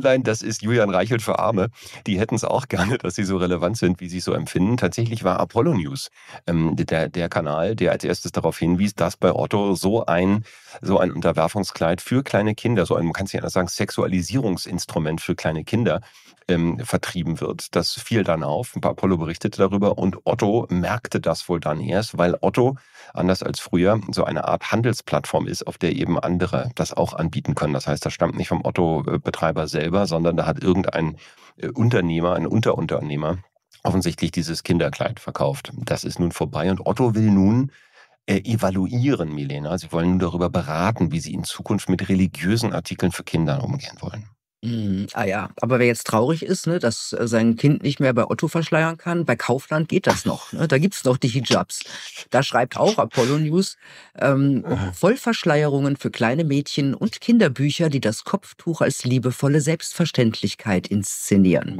online, das ist Julian Reichelt für Arme. Die hätten es auch gerne, dass sie so relevant sind, wie sie es so empfinden. Tatsächlich war Apollo News der Kanal, der als erstes darauf hinwies, dass bei Otto so ein Unterwerfungskleid für kleine Kinder, so ein, man kann es ja anders sagen, Sexualisierungsinstrument für kleine Kinder vertrieben wird. Das fiel dann auf. Apollo berichtete darüber und Otto merkte das wohl dann erst, weil Otto, anders als früher, so eine Art Handelsplattform ist, auf der eben andere das auch anbieten können. Das heißt, das stammt nicht vom Otto-Betreiber selber, sondern da hat irgendein Unternehmer, ein Unterunternehmer, offensichtlich dieses Kinderkleid verkauft. Das ist nun vorbei und Otto will nun evaluieren, Milena. Sie wollen nun darüber beraten, wie sie in Zukunft mit religiösen Artikeln für Kinder umgehen wollen. Ah ja, aber wer jetzt traurig ist, ne, dass sein Kind nicht mehr bei Otto verschleiern kann, bei Kaufland geht das noch. Ne? Da gibt's noch die Hijabs. Da schreibt auch Apollo News, Vollverschleierungen für kleine Mädchen und Kinderbücher, die das Kopftuch als liebevolle Selbstverständlichkeit inszenieren.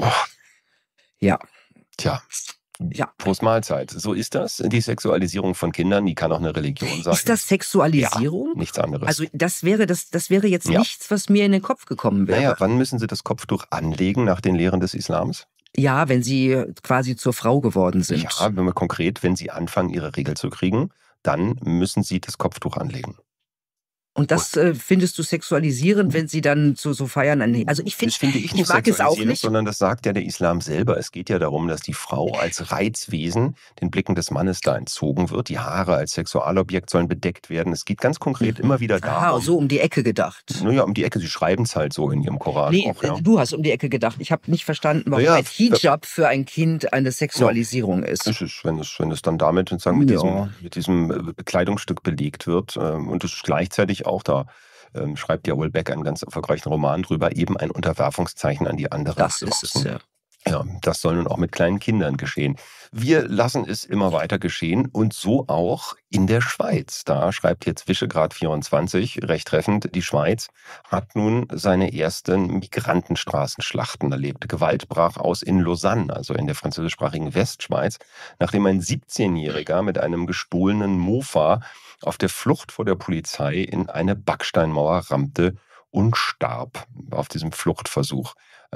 Ja. Tja. Ja. Prost Mahlzeit. So ist das. Die Sexualisierung von Kindern, die kann auch eine Religion sein. Ist das Sexualisierung? Ja, nichts anderes. Also das wäre jetzt nichts, was mir in den Kopf gekommen wäre. Naja, wann müssen Sie das Kopftuch anlegen nach den Lehren des Islams? Ja, wenn Sie quasi zur Frau geworden sind. Ja, wenn wir konkret, wenn Sie anfangen, Ihre Regel zu kriegen, dann müssen Sie das Kopftuch anlegen. Und das findest du sexualisierend, wenn sie dann so feiern? Also ich finde, ich mag es auch nicht. Sondern das sagt ja der Islam selber. Es geht ja darum, dass die Frau als Reizwesen den Blicken des Mannes da entzogen wird. Die Haare als Sexualobjekt sollen bedeckt werden. Es geht ganz konkret immer wieder darum. So um die Ecke gedacht. Naja, um die Ecke. Sie schreiben es halt so in ihrem Koran. Nee, auch, ja. Du hast um die Ecke gedacht. Ich habe nicht verstanden, warum ein Hijab für ein Kind eine Sexualisierung ist. Das ist, wenn es dann damit sozusagen mit diesem Kleidungsstück belegt wird und es ist gleichzeitig auch da schreibt ja Houellebecq einen ganz erfolgreichen Roman drüber, eben ein Unterwerfungszeichen an die anderen. Das ist es, ja. Ja, das soll nun auch mit kleinen Kindern geschehen. Wir lassen es immer weiter geschehen und so auch in der Schweiz. Da schreibt jetzt Visegrad24 recht treffend, die Schweiz hat nun seine ersten Migrantenstraßenschlachten erlebt. Gewalt brach aus in Lausanne, also in der französischsprachigen Westschweiz, nachdem ein 17-Jähriger mit einem gestohlenen Mofa auf der Flucht vor der Polizei in eine Backsteinmauer rammte und starb auf diesem Fluchtversuch.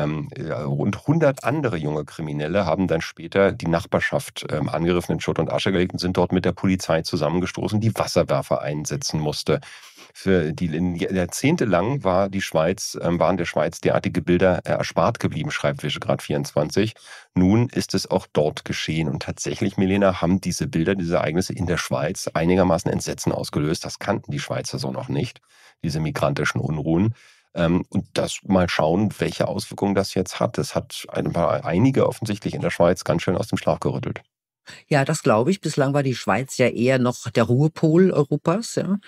Rund 100 andere junge Kriminelle haben dann später die Nachbarschaft angegriffen, in Schutt und Asche gelegt und sind dort mit der Polizei zusammengestoßen, die Wasserwerfer einsetzen musste. Jahrzehntelang waren der Schweiz derartige Bilder erspart geblieben, schreibt Visegrad24. Nun ist es auch dort geschehen. Und tatsächlich, Milena, haben diese Bilder, diese Ereignisse in der Schweiz einigermaßen Entsetzen ausgelöst. Das kannten die Schweizer so noch nicht, diese migrantischen Unruhen. Und das mal schauen, welche Auswirkungen das jetzt hat. Es hat einige offensichtlich in der Schweiz ganz schön aus dem Schlaf gerüttelt. Ja, das glaube ich. Bislang war die Schweiz ja eher noch der Ruhepol Europas. Ja.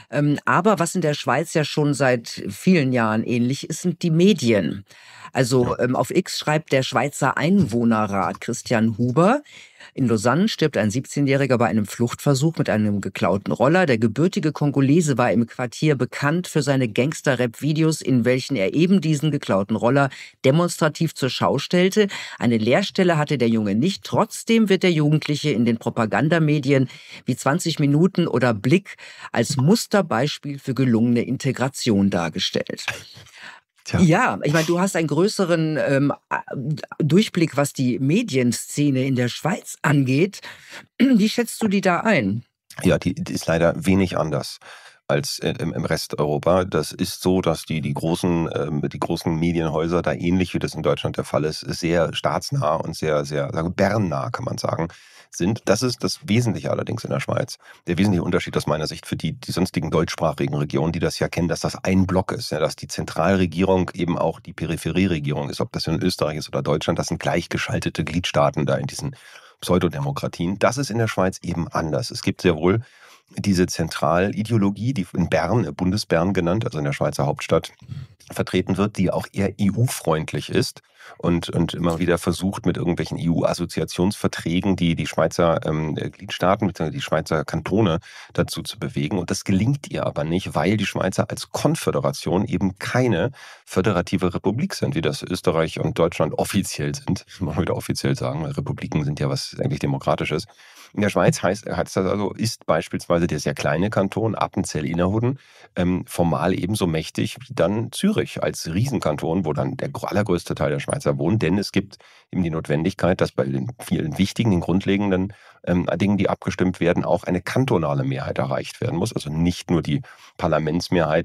Aber was in der Schweiz ja schon seit vielen Jahren ähnlich ist, sind die Medien. Also auf X schreibt der Schweizer Einwohnerrat Christian Huber: In Lausanne stirbt ein 17-Jähriger bei einem Fluchtversuch mit einem geklauten Roller. Der gebürtige Kongolese war im Quartier bekannt für seine Gangster-Rap-Videos, in welchen er eben diesen geklauten Roller demonstrativ zur Schau stellte. Eine Lehrstelle hatte der Junge nicht. Trotzdem wird der Jugendliche in den Propagandamedien wie 20 Minuten oder Blick als Musterbeispiel für gelungene Integration dargestellt. Tja. Ja, ich meine, du hast einen größeren Durchblick, was die Medienszene in der Schweiz angeht. Wie schätzt du die da ein? Ja, die ist leider wenig anders als im Rest Europa. Das ist so, dass die großen Medienhäuser da ähnlich wie das in Deutschland der Fall ist, sehr staatsnah und sehr, sehr bernnah, kann man sagen, sind. Das ist das Wesentliche allerdings in der Schweiz. Der wesentliche Unterschied aus meiner Sicht für die sonstigen deutschsprachigen Regionen, die das ja kennen, dass das ein Block ist, ja, dass die Zentralregierung eben auch die Peripherieregierung ist, ob das in Österreich ist oder Deutschland, das sind gleichgeschaltete Gliedstaaten da in diesen Pseudodemokratien. Das ist in der Schweiz eben anders. Es gibt sehr wohl diese Zentralideologie, die in Bern, Bundesbern genannt, also in der Schweizer Hauptstadt, vertreten wird, die auch eher EU-freundlich ist und immer wieder versucht, mit irgendwelchen EU-Assoziationsverträgen die Schweizer Gliedstaaten bzw. die Schweizer Kantone dazu zu bewegen. Und das gelingt ihr aber nicht, weil die Schweizer als Konföderation eben keine föderative Republik sind, wie das Österreich und Deutschland offiziell sind. Das muss man wieder offiziell sagen, weil Republiken sind ja was eigentlich Demokratisches. In der Schweiz heißt das also, ist beispielsweise der sehr kleine Kanton Appenzell-Innerrhoden formal ebenso mächtig wie dann Zürich als Riesenkanton, wo dann der allergrößte Teil der Schweizer wohnt. Denn es gibt eben die Notwendigkeit, dass bei den vielen wichtigen, den grundlegenden Dingen, die abgestimmt werden, auch eine kantonale Mehrheit erreicht werden muss. Also nicht nur die Parlamentsmehrheit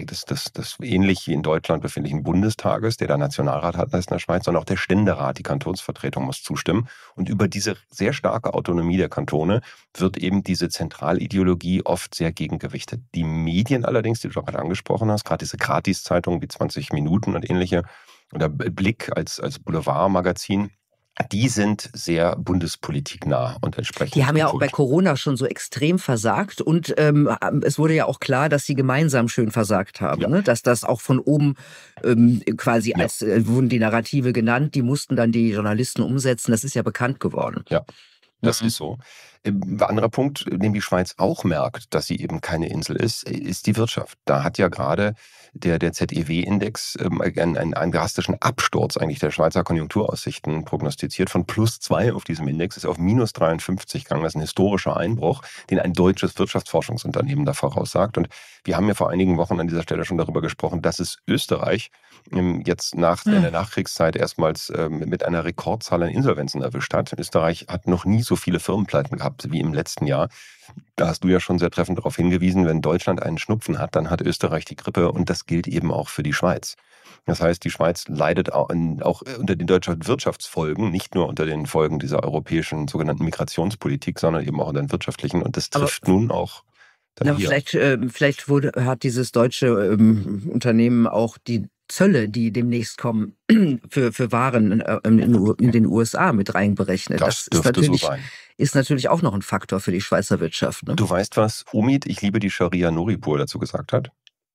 des ähnlich wie in Deutschland befindlichen Bundestages, der Nationalrat hat, das in der Schweiz, sondern auch der Ständerat, die Kantonsvertretung muss zustimmen. Und über diese sehr starke Autonomie der Kantone wird eben diese Zentralideologie oft sehr gegengewichtet. Die Medien allerdings, die du gerade angesprochen hast, gerade diese Gratiszeitungen wie 20 Minuten und ähnliche, oder Blick als Boulevardmagazin, die sind sehr bundespolitiknah und entsprechend. Die haben ja auch bei Corona schon so extrem versagt und es wurde ja auch klar, dass sie gemeinsam schön versagt haben, ne? Dass das auch von oben quasi als wurden die Narrative genannt, die mussten dann die Journalisten umsetzen, das ist ja bekannt geworden. Ja. Das ist so. Ein anderer Punkt, den die Schweiz auch merkt, dass sie eben keine Insel ist die Wirtschaft. Da hat ja gerade der ZEW-Index einen drastischen Absturz eigentlich der Schweizer Konjunkturaussichten prognostiziert. Von +2 auf diesem Index ist auf -53 gegangen. Das ist ein historischer Einbruch, den ein deutsches Wirtschaftsforschungsunternehmen da voraussagt. Und wir haben ja vor einigen Wochen an dieser Stelle schon darüber gesprochen, dass es Österreich jetzt in der Nachkriegszeit erstmals mit einer Rekordzahl an Insolvenzen erwischt hat. Österreich hat noch nie so viele Firmenpleiten gehabt wie im letzten Jahr. Da hast du ja schon sehr treffend darauf hingewiesen, wenn Deutschland einen Schnupfen hat, dann hat Österreich die Grippe und das gilt eben auch für die Schweiz. Das heißt, die Schweiz leidet auch unter den deutschen Wirtschaftsfolgen, nicht nur unter den Folgen dieser europäischen sogenannten Migrationspolitik, sondern eben auch unter den wirtschaftlichen und das trifft nun auch dann hier. Vielleicht hat dieses deutsche Unternehmen auch die Zölle, die demnächst kommen, für Waren in den USA mit reinberechnet. Das dürfte so sein. Ist natürlich auch noch ein Faktor für die Schweizer Wirtschaft. Ne? Du weißt, was Omid, ich liebe die Scharia Nuripur, dazu gesagt hat?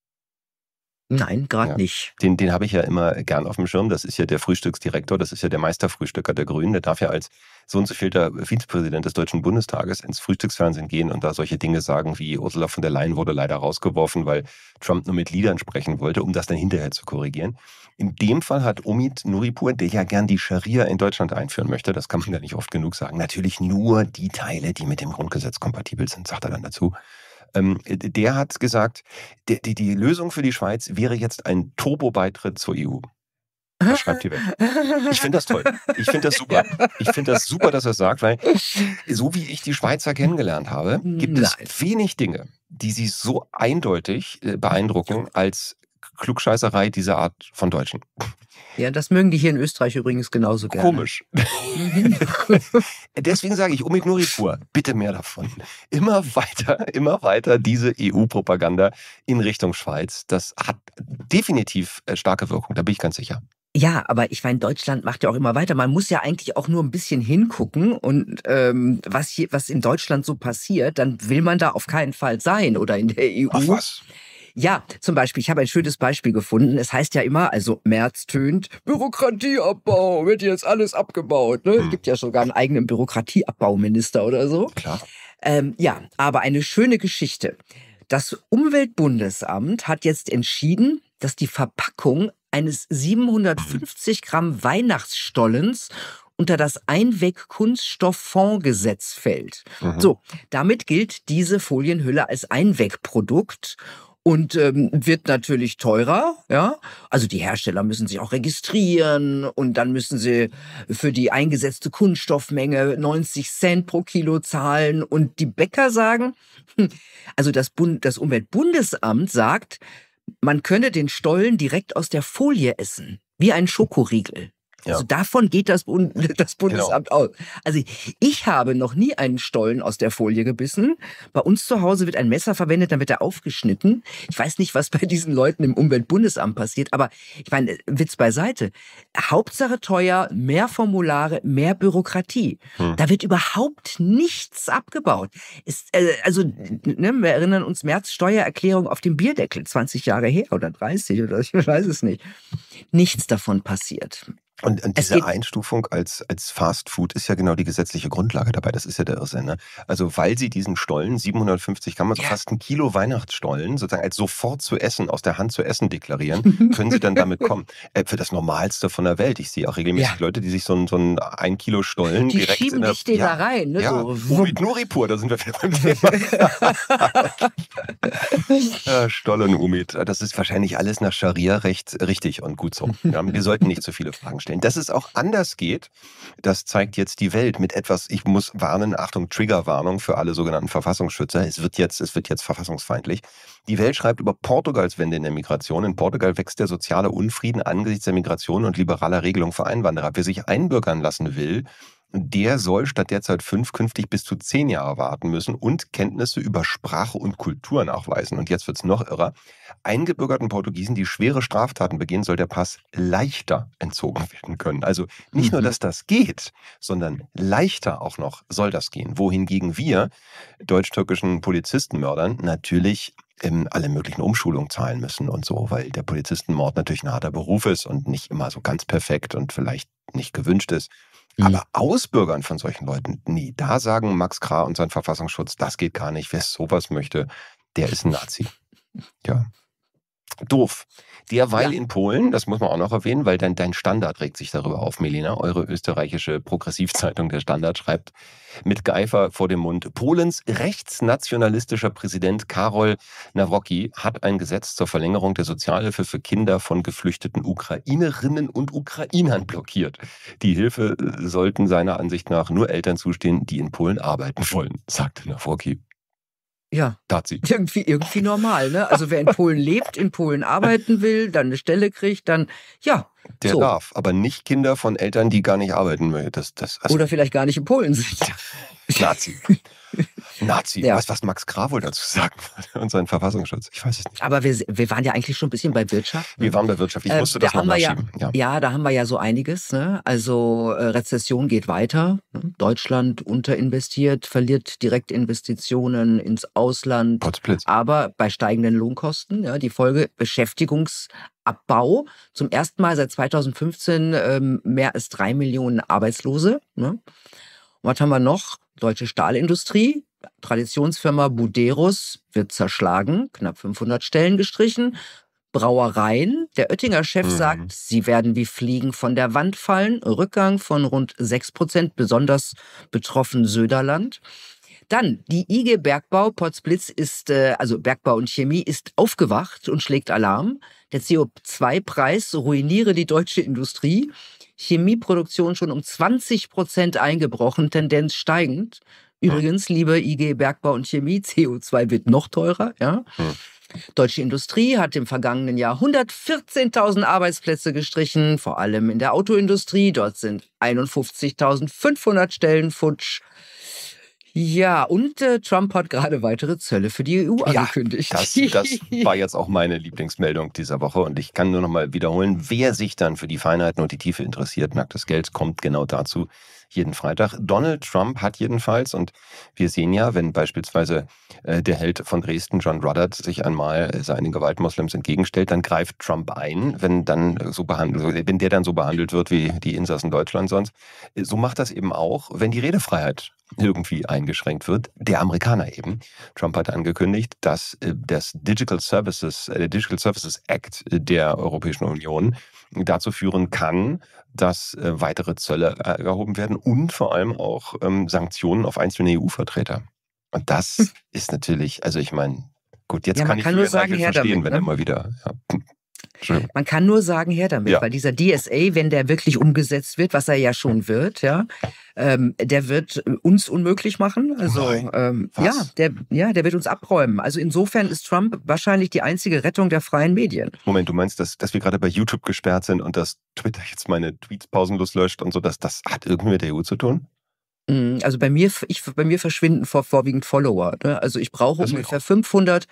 Nein, gerade nicht. Den habe ich ja immer gern auf dem Schirm. Das ist ja der Frühstücksdirektor, das ist ja der Meisterfrühstücker der Grünen. Der darf ja als so und so vielter Vizepräsident des Deutschen Bundestages ins Frühstücksfernsehen gehen und da solche Dinge sagen wie Ursula von der Leyen wurde leider rausgeworfen, weil Trump nur mit Liedern sprechen wollte, um das dann hinterher zu korrigieren. In dem Fall hat Omid Nuripur, der ja gern die Scharia in Deutschland einführen möchte, das kann man ja nicht oft genug sagen, natürlich nur die Teile, die mit dem Grundgesetz kompatibel sind, sagt er dann dazu. Der hat gesagt, die Lösung für die Schweiz wäre jetzt ein Turbo-Beitritt zur EU. Das schreibt die Welt. Ich finde das toll. Ich finde das super. Ich finde das super, dass er es sagt, weil so wie ich die Schweizer kennengelernt habe, gibt es wenig Dinge, die sie so eindeutig beeindrucken als Klugscheißerei dieser Art von Deutschen. Ja, das mögen die hier in Österreich übrigens genauso gerne. Komisch. Deswegen sage ich, Omid Nuripur, bitte mehr davon. Immer weiter diese EU-Propaganda in Richtung Schweiz. Das hat definitiv starke Wirkung, da bin ich ganz sicher. Ja, aber ich meine, Deutschland macht ja auch immer weiter. Man muss ja eigentlich auch nur ein bisschen hingucken und was in Deutschland so passiert, dann will man da auf keinen Fall sein oder in der EU. Ach was? Ja, zum Beispiel, ich habe ein schönes Beispiel gefunden. Es heißt ja immer, also Merz tönt, Bürokratieabbau, wird jetzt alles abgebaut. Ne? Es gibt ja sogar einen eigenen Bürokratieabbauminister oder so. Klar. Ja, aber eine schöne Geschichte. Das Umweltbundesamt hat jetzt entschieden, dass die Verpackung eines 750 Gramm Weihnachtsstollens unter das Einweg-Kunststofffondsgesetz fällt. So, damit gilt diese Folienhülle als Einwegprodukt und wird natürlich teurer, ja. Also die Hersteller müssen sich auch registrieren und dann müssen sie für die eingesetzte Kunststoffmenge 90 Cent pro Kilo zahlen und die Bäcker sagen, also das Umweltbundesamt sagt, man könne den Stollen direkt aus der Folie essen, wie ein Schokoriegel. Ja. Also davon geht das Bundesamt aus. Also ich habe noch nie einen Stollen aus der Folie gebissen. Bei uns zu Hause wird ein Messer verwendet, dann wird er aufgeschnitten. Ich weiß nicht, was bei diesen Leuten im Umweltbundesamt passiert, aber ich meine, Witz beiseite. Hauptsache teuer, mehr Formulare, mehr Bürokratie. Da wird überhaupt nichts abgebaut. Wir erinnern uns, Merz Steuererklärung auf dem Bierdeckel, 20 Jahre her oder 30 oder ich weiß es nicht. Nichts davon passiert. Und Es diese geht, Einstufung als Fast Food ist ja genau die gesetzliche Grundlage dabei. Das ist ja der Irrsinn. Ne? Also weil sie diesen Stollen, 750 Gramm, also ja. fast ein Kilo Weihnachtsstollen, sozusagen als sofort zu essen, aus der Hand zu essen deklarieren, können sie dann damit kommen. Für das Normalste von der Welt. Ich sehe auch regelmäßig Ja, Leute, die sich so ein 1 Kilo Stollen die direkt in schieben der... dich den da Ja, rein, ne? ja, So. Umid Wumm. Nuripur, da sind wir wieder beim Thema. Stoll und Umid, das ist wahrscheinlich alles nach Scharia-Recht richtig und gut so. Ja, wir sollten nicht zu viele Fragen stellen. Dass es auch anders geht, das zeigt jetzt die Welt mit etwas, ich muss warnen, Achtung, Triggerwarnung für alle sogenannten Verfassungsschützer, es wird jetzt verfassungsfeindlich. Die Welt schreibt über Portugals Wende in der Migration. In Portugal wächst der soziale Unfrieden angesichts der Migration und liberaler Regelung für Einwanderer. Wer sich einbürgern lassen will, der soll statt derzeit 5 künftig bis zu 10 Jahre warten müssen und Kenntnisse über Sprache und Kultur nachweisen. Und jetzt wird's noch irrer. Eingebürgerten Portugiesen, die schwere Straftaten begehen, soll der Pass leichter entzogen werden können. Also nicht nur, Mhm. dass das geht, sondern leichter auch noch soll das gehen. Wohingegen wir deutsch-türkischen Polizistenmördern natürlich alle möglichen Umschulungen zahlen müssen und so, weil der Polizistenmord natürlich ein harter Beruf ist und nicht immer so ganz perfekt und vielleicht nicht gewünscht ist. Mhm. Aber Ausbürgern von solchen Leuten, nie. Da sagen Max Krah und sein Verfassungsschutz, das geht gar nicht. Wer sowas möchte, der ist ein Nazi. Ja. Doof. Derweil Ja, in Polen, das muss man auch noch erwähnen, weil dein Standard regt sich darüber auf, Melina. Eure österreichische Progressivzeitung, der Standard, schreibt mit Geifer vor dem Mund: Polens rechtsnationalistischer Präsident Karol Nawrocki hat ein Gesetz zur Verlängerung der Sozialhilfe für Kinder von geflüchteten Ukrainerinnen und Ukrainern blockiert. Die Hilfe sollten seiner Ansicht nach nur Eltern zustehen, die in Polen arbeiten wollen, sagte Nawrocki. ja. Dazi. Irgendwie normal, ne? Also wer in Polen lebt, in Polen arbeiten will, dann eine Stelle kriegt, dann, ja, Der so. darf, aber nicht Kinder von Eltern, die gar nicht arbeiten möchten. Also Oder vielleicht gar nicht in Polen sind. Nazi. Nazi. Ja. Was Max Krah wohl dazu sagen würde und sein Verfassungsschutz? Ich weiß es nicht. Aber wir waren ja eigentlich schon ein bisschen bei Wirtschaft. Ne? Wir waren bei Wirtschaft. Ich musste das Da noch haben wir ja, nachschieben. Ja. ja, da haben wir ja so einiges. Ne? Also Rezession geht weiter. Ne? Deutschland unterinvestiert, verliert Direktinvestitionen ins Ausland. Potzblitz. Aber bei steigenden Lohnkosten, ja, die Folge Beschäftigungsabbau. Zum ersten Mal seit 2015 mehr als 3 Millionen Arbeitslose. Ne? Und was haben wir noch? Deutsche Stahlindustrie. Traditionsfirma Buderus wird zerschlagen, knapp 500 Stellen gestrichen. Brauereien, der Oettinger Chef sagt, sie werden wie Fliegen von der Wand fallen. Rückgang von rund 6%, besonders betroffen Söderland. Dann, die IG Bergbau Potzblitz ist, also Bergbau und Chemie, ist aufgewacht und schlägt Alarm. Der CO2-Preis ruiniere die deutsche Industrie. Chemieproduktion schon um 20% eingebrochen, Tendenz steigend. Übrigens, liebe IG Bergbau und Chemie, CO2 wird noch teurer. Ja? Deutsche Industrie hat im vergangenen Jahr 114.000 Arbeitsplätze gestrichen, vor allem in der Autoindustrie. Dort sind 51.500 Stellen futsch. Ja, und Trump hat gerade weitere Zölle für die EU angekündigt. Das war jetzt auch meine Lieblingsmeldung dieser Woche. Und ich kann nur noch mal wiederholen, wer sich dann für die Feinheiten und die Tiefe interessiert, nacktes Geld kommt genau dazu jeden Freitag. Donald Trump hat jedenfalls, und wir sehen ja, wenn beispielsweise der Held von Dresden, John Ruddert, sich einmal seinen Gewaltmoslems entgegenstellt, dann greift Trump ein, wenn der dann so behandelt wird wie die Insassen Deutschland sonst. So macht das eben auch, wenn die Redefreiheit irgendwie eingeschränkt wird. Der Amerikaner eben. Trump hat angekündigt, dass das Digital Services Act der Europäischen Union dazu führen kann, dass weitere Zölle erhoben werden und vor allem auch Sanktionen auf einzelne EU-Vertreter. Und das ist natürlich, also ich meine, gut, jetzt Ja, kann man ich kann ihn nur sagen, her verstehen, damit, wenn ne? er mal wieder... Ja. Man kann nur sagen, her damit, Ja. weil dieser DSA, wenn der wirklich umgesetzt wird, was er ja schon wird, ja, der wird uns unmöglich machen. Also was? der wird uns abräumen. Also insofern ist Trump wahrscheinlich die einzige Rettung der freien Medien. Moment, du meinst, dass wir gerade bei YouTube gesperrt sind und dass Twitter jetzt meine Tweets pausenlos löscht und so, das hat irgendwie mit der EU zu tun? Also bei mir verschwinden vorwiegend Follower. Ne? Also ich brauche ungefähr 500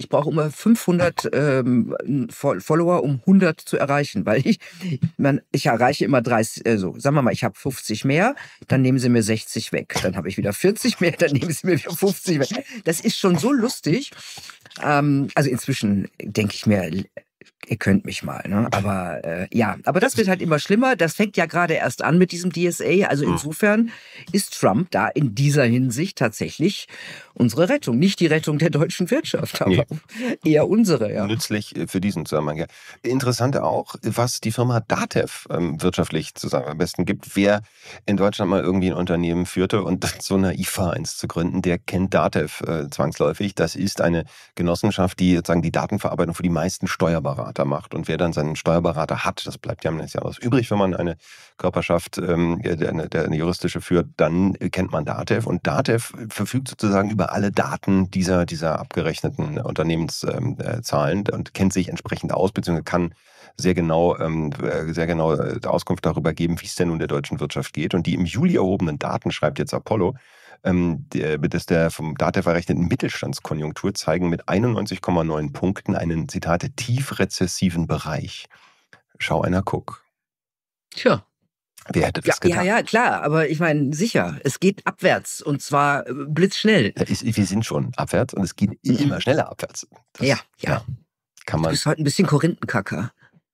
Follower, um 100 zu erreichen, weil ich erreiche immer 30, also sagen wir mal, ich habe 50 mehr, dann nehmen sie mir 60 weg, dann habe ich wieder 40 mehr, dann nehmen sie mir wieder 50 weg. Das ist schon so lustig. Also inzwischen denke ich mir, ihr könnt mich mal, ne? Aber aber das wird halt immer schlimmer. Das fängt ja gerade erst an mit diesem DSA. Also insofern ist Trump da in dieser Hinsicht tatsächlich unsere Rettung. Nicht die Rettung der deutschen Wirtschaft, aber eher unsere, ja. Nützlich für diesen Zusammenhang. Ja. Interessant auch, was die Firma DATEV wirtschaftlich zusammen am besten gibt. Wer in Deutschland mal irgendwie ein Unternehmen führte und so naiv war, eins zu gründen, der kennt DATEV zwangsläufig. Das ist eine Genossenschaft, die sozusagen die Datenverarbeitung für die meisten Steuerberater macht. Und wer dann seinen Steuerberater hat, das bleibt ja am Ende des Jahres übrig, wenn man eine Körperschaft, der eine juristische führt, dann kennt man DATEV. Und DATEV verfügt sozusagen über alle Daten dieser abgerechneten Unternehmenszahlen und kennt sich entsprechend aus, beziehungsweise kann sehr genau Auskunft darüber geben, wie es denn nun der deutschen Wirtschaft geht. Und die im Juli erhobenen Daten, schreibt jetzt Apollo, der vom DATEV errechneten Mittelstandskonjunktur zeigen mit 91,9 Punkten einen, Zitat, tief rezessiven Bereich. Schau einer guck. Tja. Wer hätte das gedacht? Ja, klar, aber ich meine, sicher, es geht abwärts und zwar blitzschnell. Wir sind schon abwärts und es geht immer schneller abwärts. Ja. Kann man. Du bist heute ein bisschen Korinthenkacker.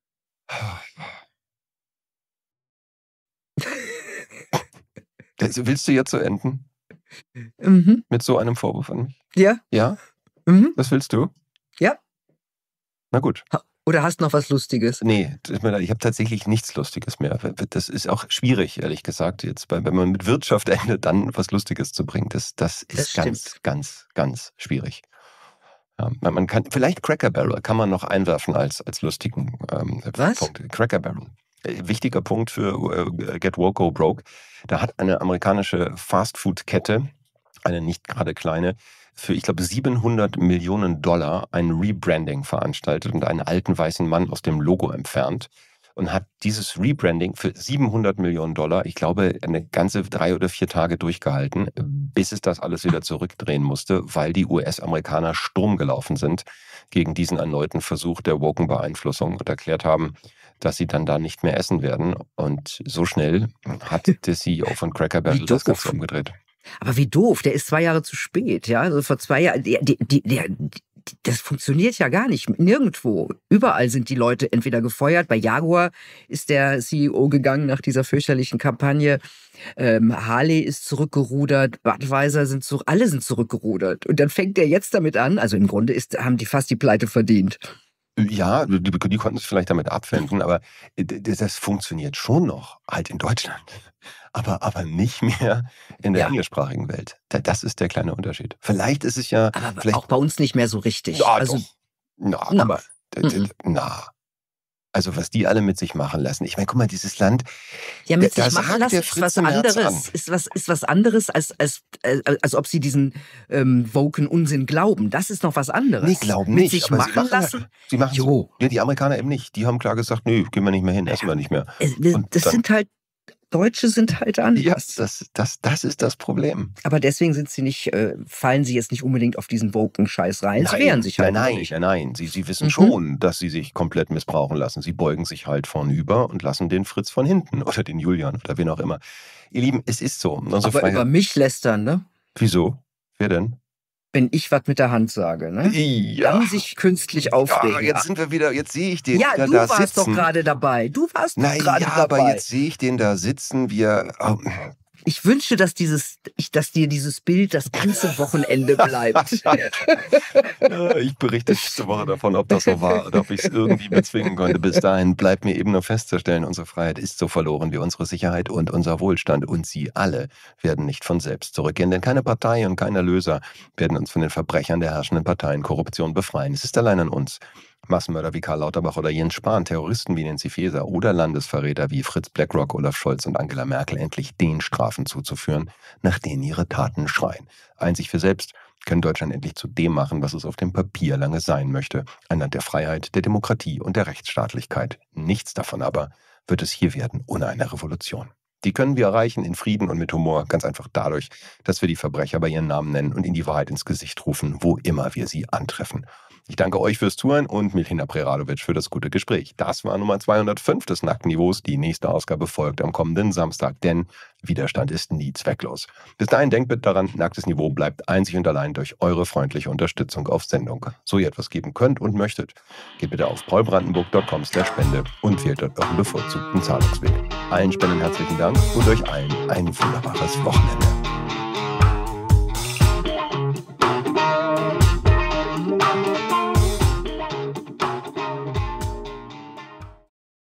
Willst du jetzt so enden? Mit so einem Vorwurf an mich? Ja. Ja? Was willst du? Ja. Na gut. Oder hast du noch was Lustiges? Nee, ich habe tatsächlich nichts Lustiges mehr. Das ist auch schwierig, ehrlich gesagt, jetzt, wenn man mit Wirtschaft endet, dann was Lustiges zu bringen. Das ist ganz, ganz schwierig. Ja, man kann, vielleicht Cracker Barrel kann man noch einwerfen als lustigen Punkt. Cracker Barrel. Wichtiger Punkt für Get Woke, Go Broke. Da hat eine amerikanische Fastfood-Kette, eine nicht gerade kleine, für, ich glaube, $700 Millionen ein Rebranding veranstaltet und einen alten weißen Mann aus dem Logo entfernt und hat dieses Rebranding für $700 Millionen, ich glaube, eine ganze 3 oder 4 Tage durchgehalten, bis es das alles wieder zurückdrehen musste, weil die US-Amerikaner Sturm gelaufen sind gegen diesen erneuten Versuch der woken Beeinflussung und erklärt haben, dass sie dann da nicht mehr essen werden. Und so schnell hat der CEO von Cracker Barrel das Ganze umgedreht. Aber wie doof, der ist 2 Jahre zu spät, ja. Also vor 2 Jahren, das funktioniert ja gar nicht, nirgendwo. Überall sind die Leute entweder gefeuert. Bei Jaguar ist der CEO gegangen nach dieser fürchterlichen Kampagne. Harley ist zurückgerudert, Budweiser alle sind zurückgerudert. Und dann fängt der jetzt damit an, also im Grunde haben die fast die Pleite verdient. Ja, die konnten es vielleicht damit abwenden, aber das funktioniert schon noch, halt in Deutschland. Aber nicht mehr in der englischsprachigen Welt. Das ist der kleine Unterschied. Vielleicht ist es ja... Aber auch bei uns nicht mehr so richtig. Ja, also, also was die alle mit sich machen lassen. Ich meine, guck mal, dieses Land... Ja, mit sich machen lassen ist was anderes. Ist was anderes, als ob sie diesen woken Unsinn glauben. Das ist noch was anderes. Nee, glauben mit nicht. Sich machen lassen? Sie machen ja, die Amerikaner eben nicht. Die haben klar gesagt, nö, gehen wir nicht mehr hin, essen wir nicht mehr. Deutsche sind halt anders. Ja, das ist das Problem. Aber deswegen sind sie nicht, fallen sie jetzt nicht unbedingt auf diesen Woken-Scheiß rein. Sie wehren sich halt nicht. Nein. Sie wissen schon, dass sie sich komplett missbrauchen lassen. Sie beugen sich halt vornüber und lassen den Fritz von hinten oder den Julian oder wen auch immer. Ihr Lieben, es ist so. Aber über mich lästern, ne? Wieso? Wer denn? Wenn ich was mit der Hand sage, ne? Ja. Dann sich künstlich aufregen. Ja, jetzt sind wir wieder, jetzt sehe ich den da sitzen. Ja, du warst doch gerade dabei. Dabei. Aber jetzt sehe ich den da sitzen, Ich wünsche, dass dir dieses Bild das ganze Wochenende bleibt. Ich berichte nächste Woche davon, ob das so war oder ob ich es irgendwie bezwingen konnte. Bis dahin bleibt mir eben nur festzustellen, unsere Freiheit ist so verloren wie unsere Sicherheit und unser Wohlstand. Und sie alle werden nicht von selbst zurückgehen. Denn keine Partei und kein Erlöser werden uns von den Verbrechern der herrschenden Parteien Korruption befreien. Es ist allein an uns. Massenmörder wie Karl Lauterbach oder Jens Spahn, Terroristen wie Nancy Faeser oder Landesverräter wie Fritz Blackrock, Olaf Scholz und Angela Merkel endlich den Strafen zuzuführen, nach denen ihre Taten schreien. Einzig für selbst können Deutschland endlich zu dem machen, was es auf dem Papier lange sein möchte. Ein Land der Freiheit, der Demokratie und der Rechtsstaatlichkeit. Nichts davon aber wird es hier werden ohne eine Revolution. Die können wir erreichen in Frieden und mit Humor, ganz einfach dadurch, dass wir die Verbrecher bei ihren Namen nennen und ihnen die Wahrheit ins Gesicht rufen, wo immer wir sie antreffen. Ich danke euch fürs Zuhören und Milena Preradovic für das gute Gespräch. Das war Nummer 205 des Nackten Niveaus. Die nächste Ausgabe folgt am kommenden Samstag, denn Widerstand ist nie zwecklos. Bis dahin denkt bitte daran, Nacktes Niveau bleibt einzig und allein durch eure freundliche Unterstützung auf Sendung. So ihr etwas geben könnt und möchtet, geht bitte auf paulbrandenburg.com/Spende und wählt dort euren bevorzugten Zahlungsweg. Allen Spenden herzlichen Dank und euch allen ein wunderbares Wochenende.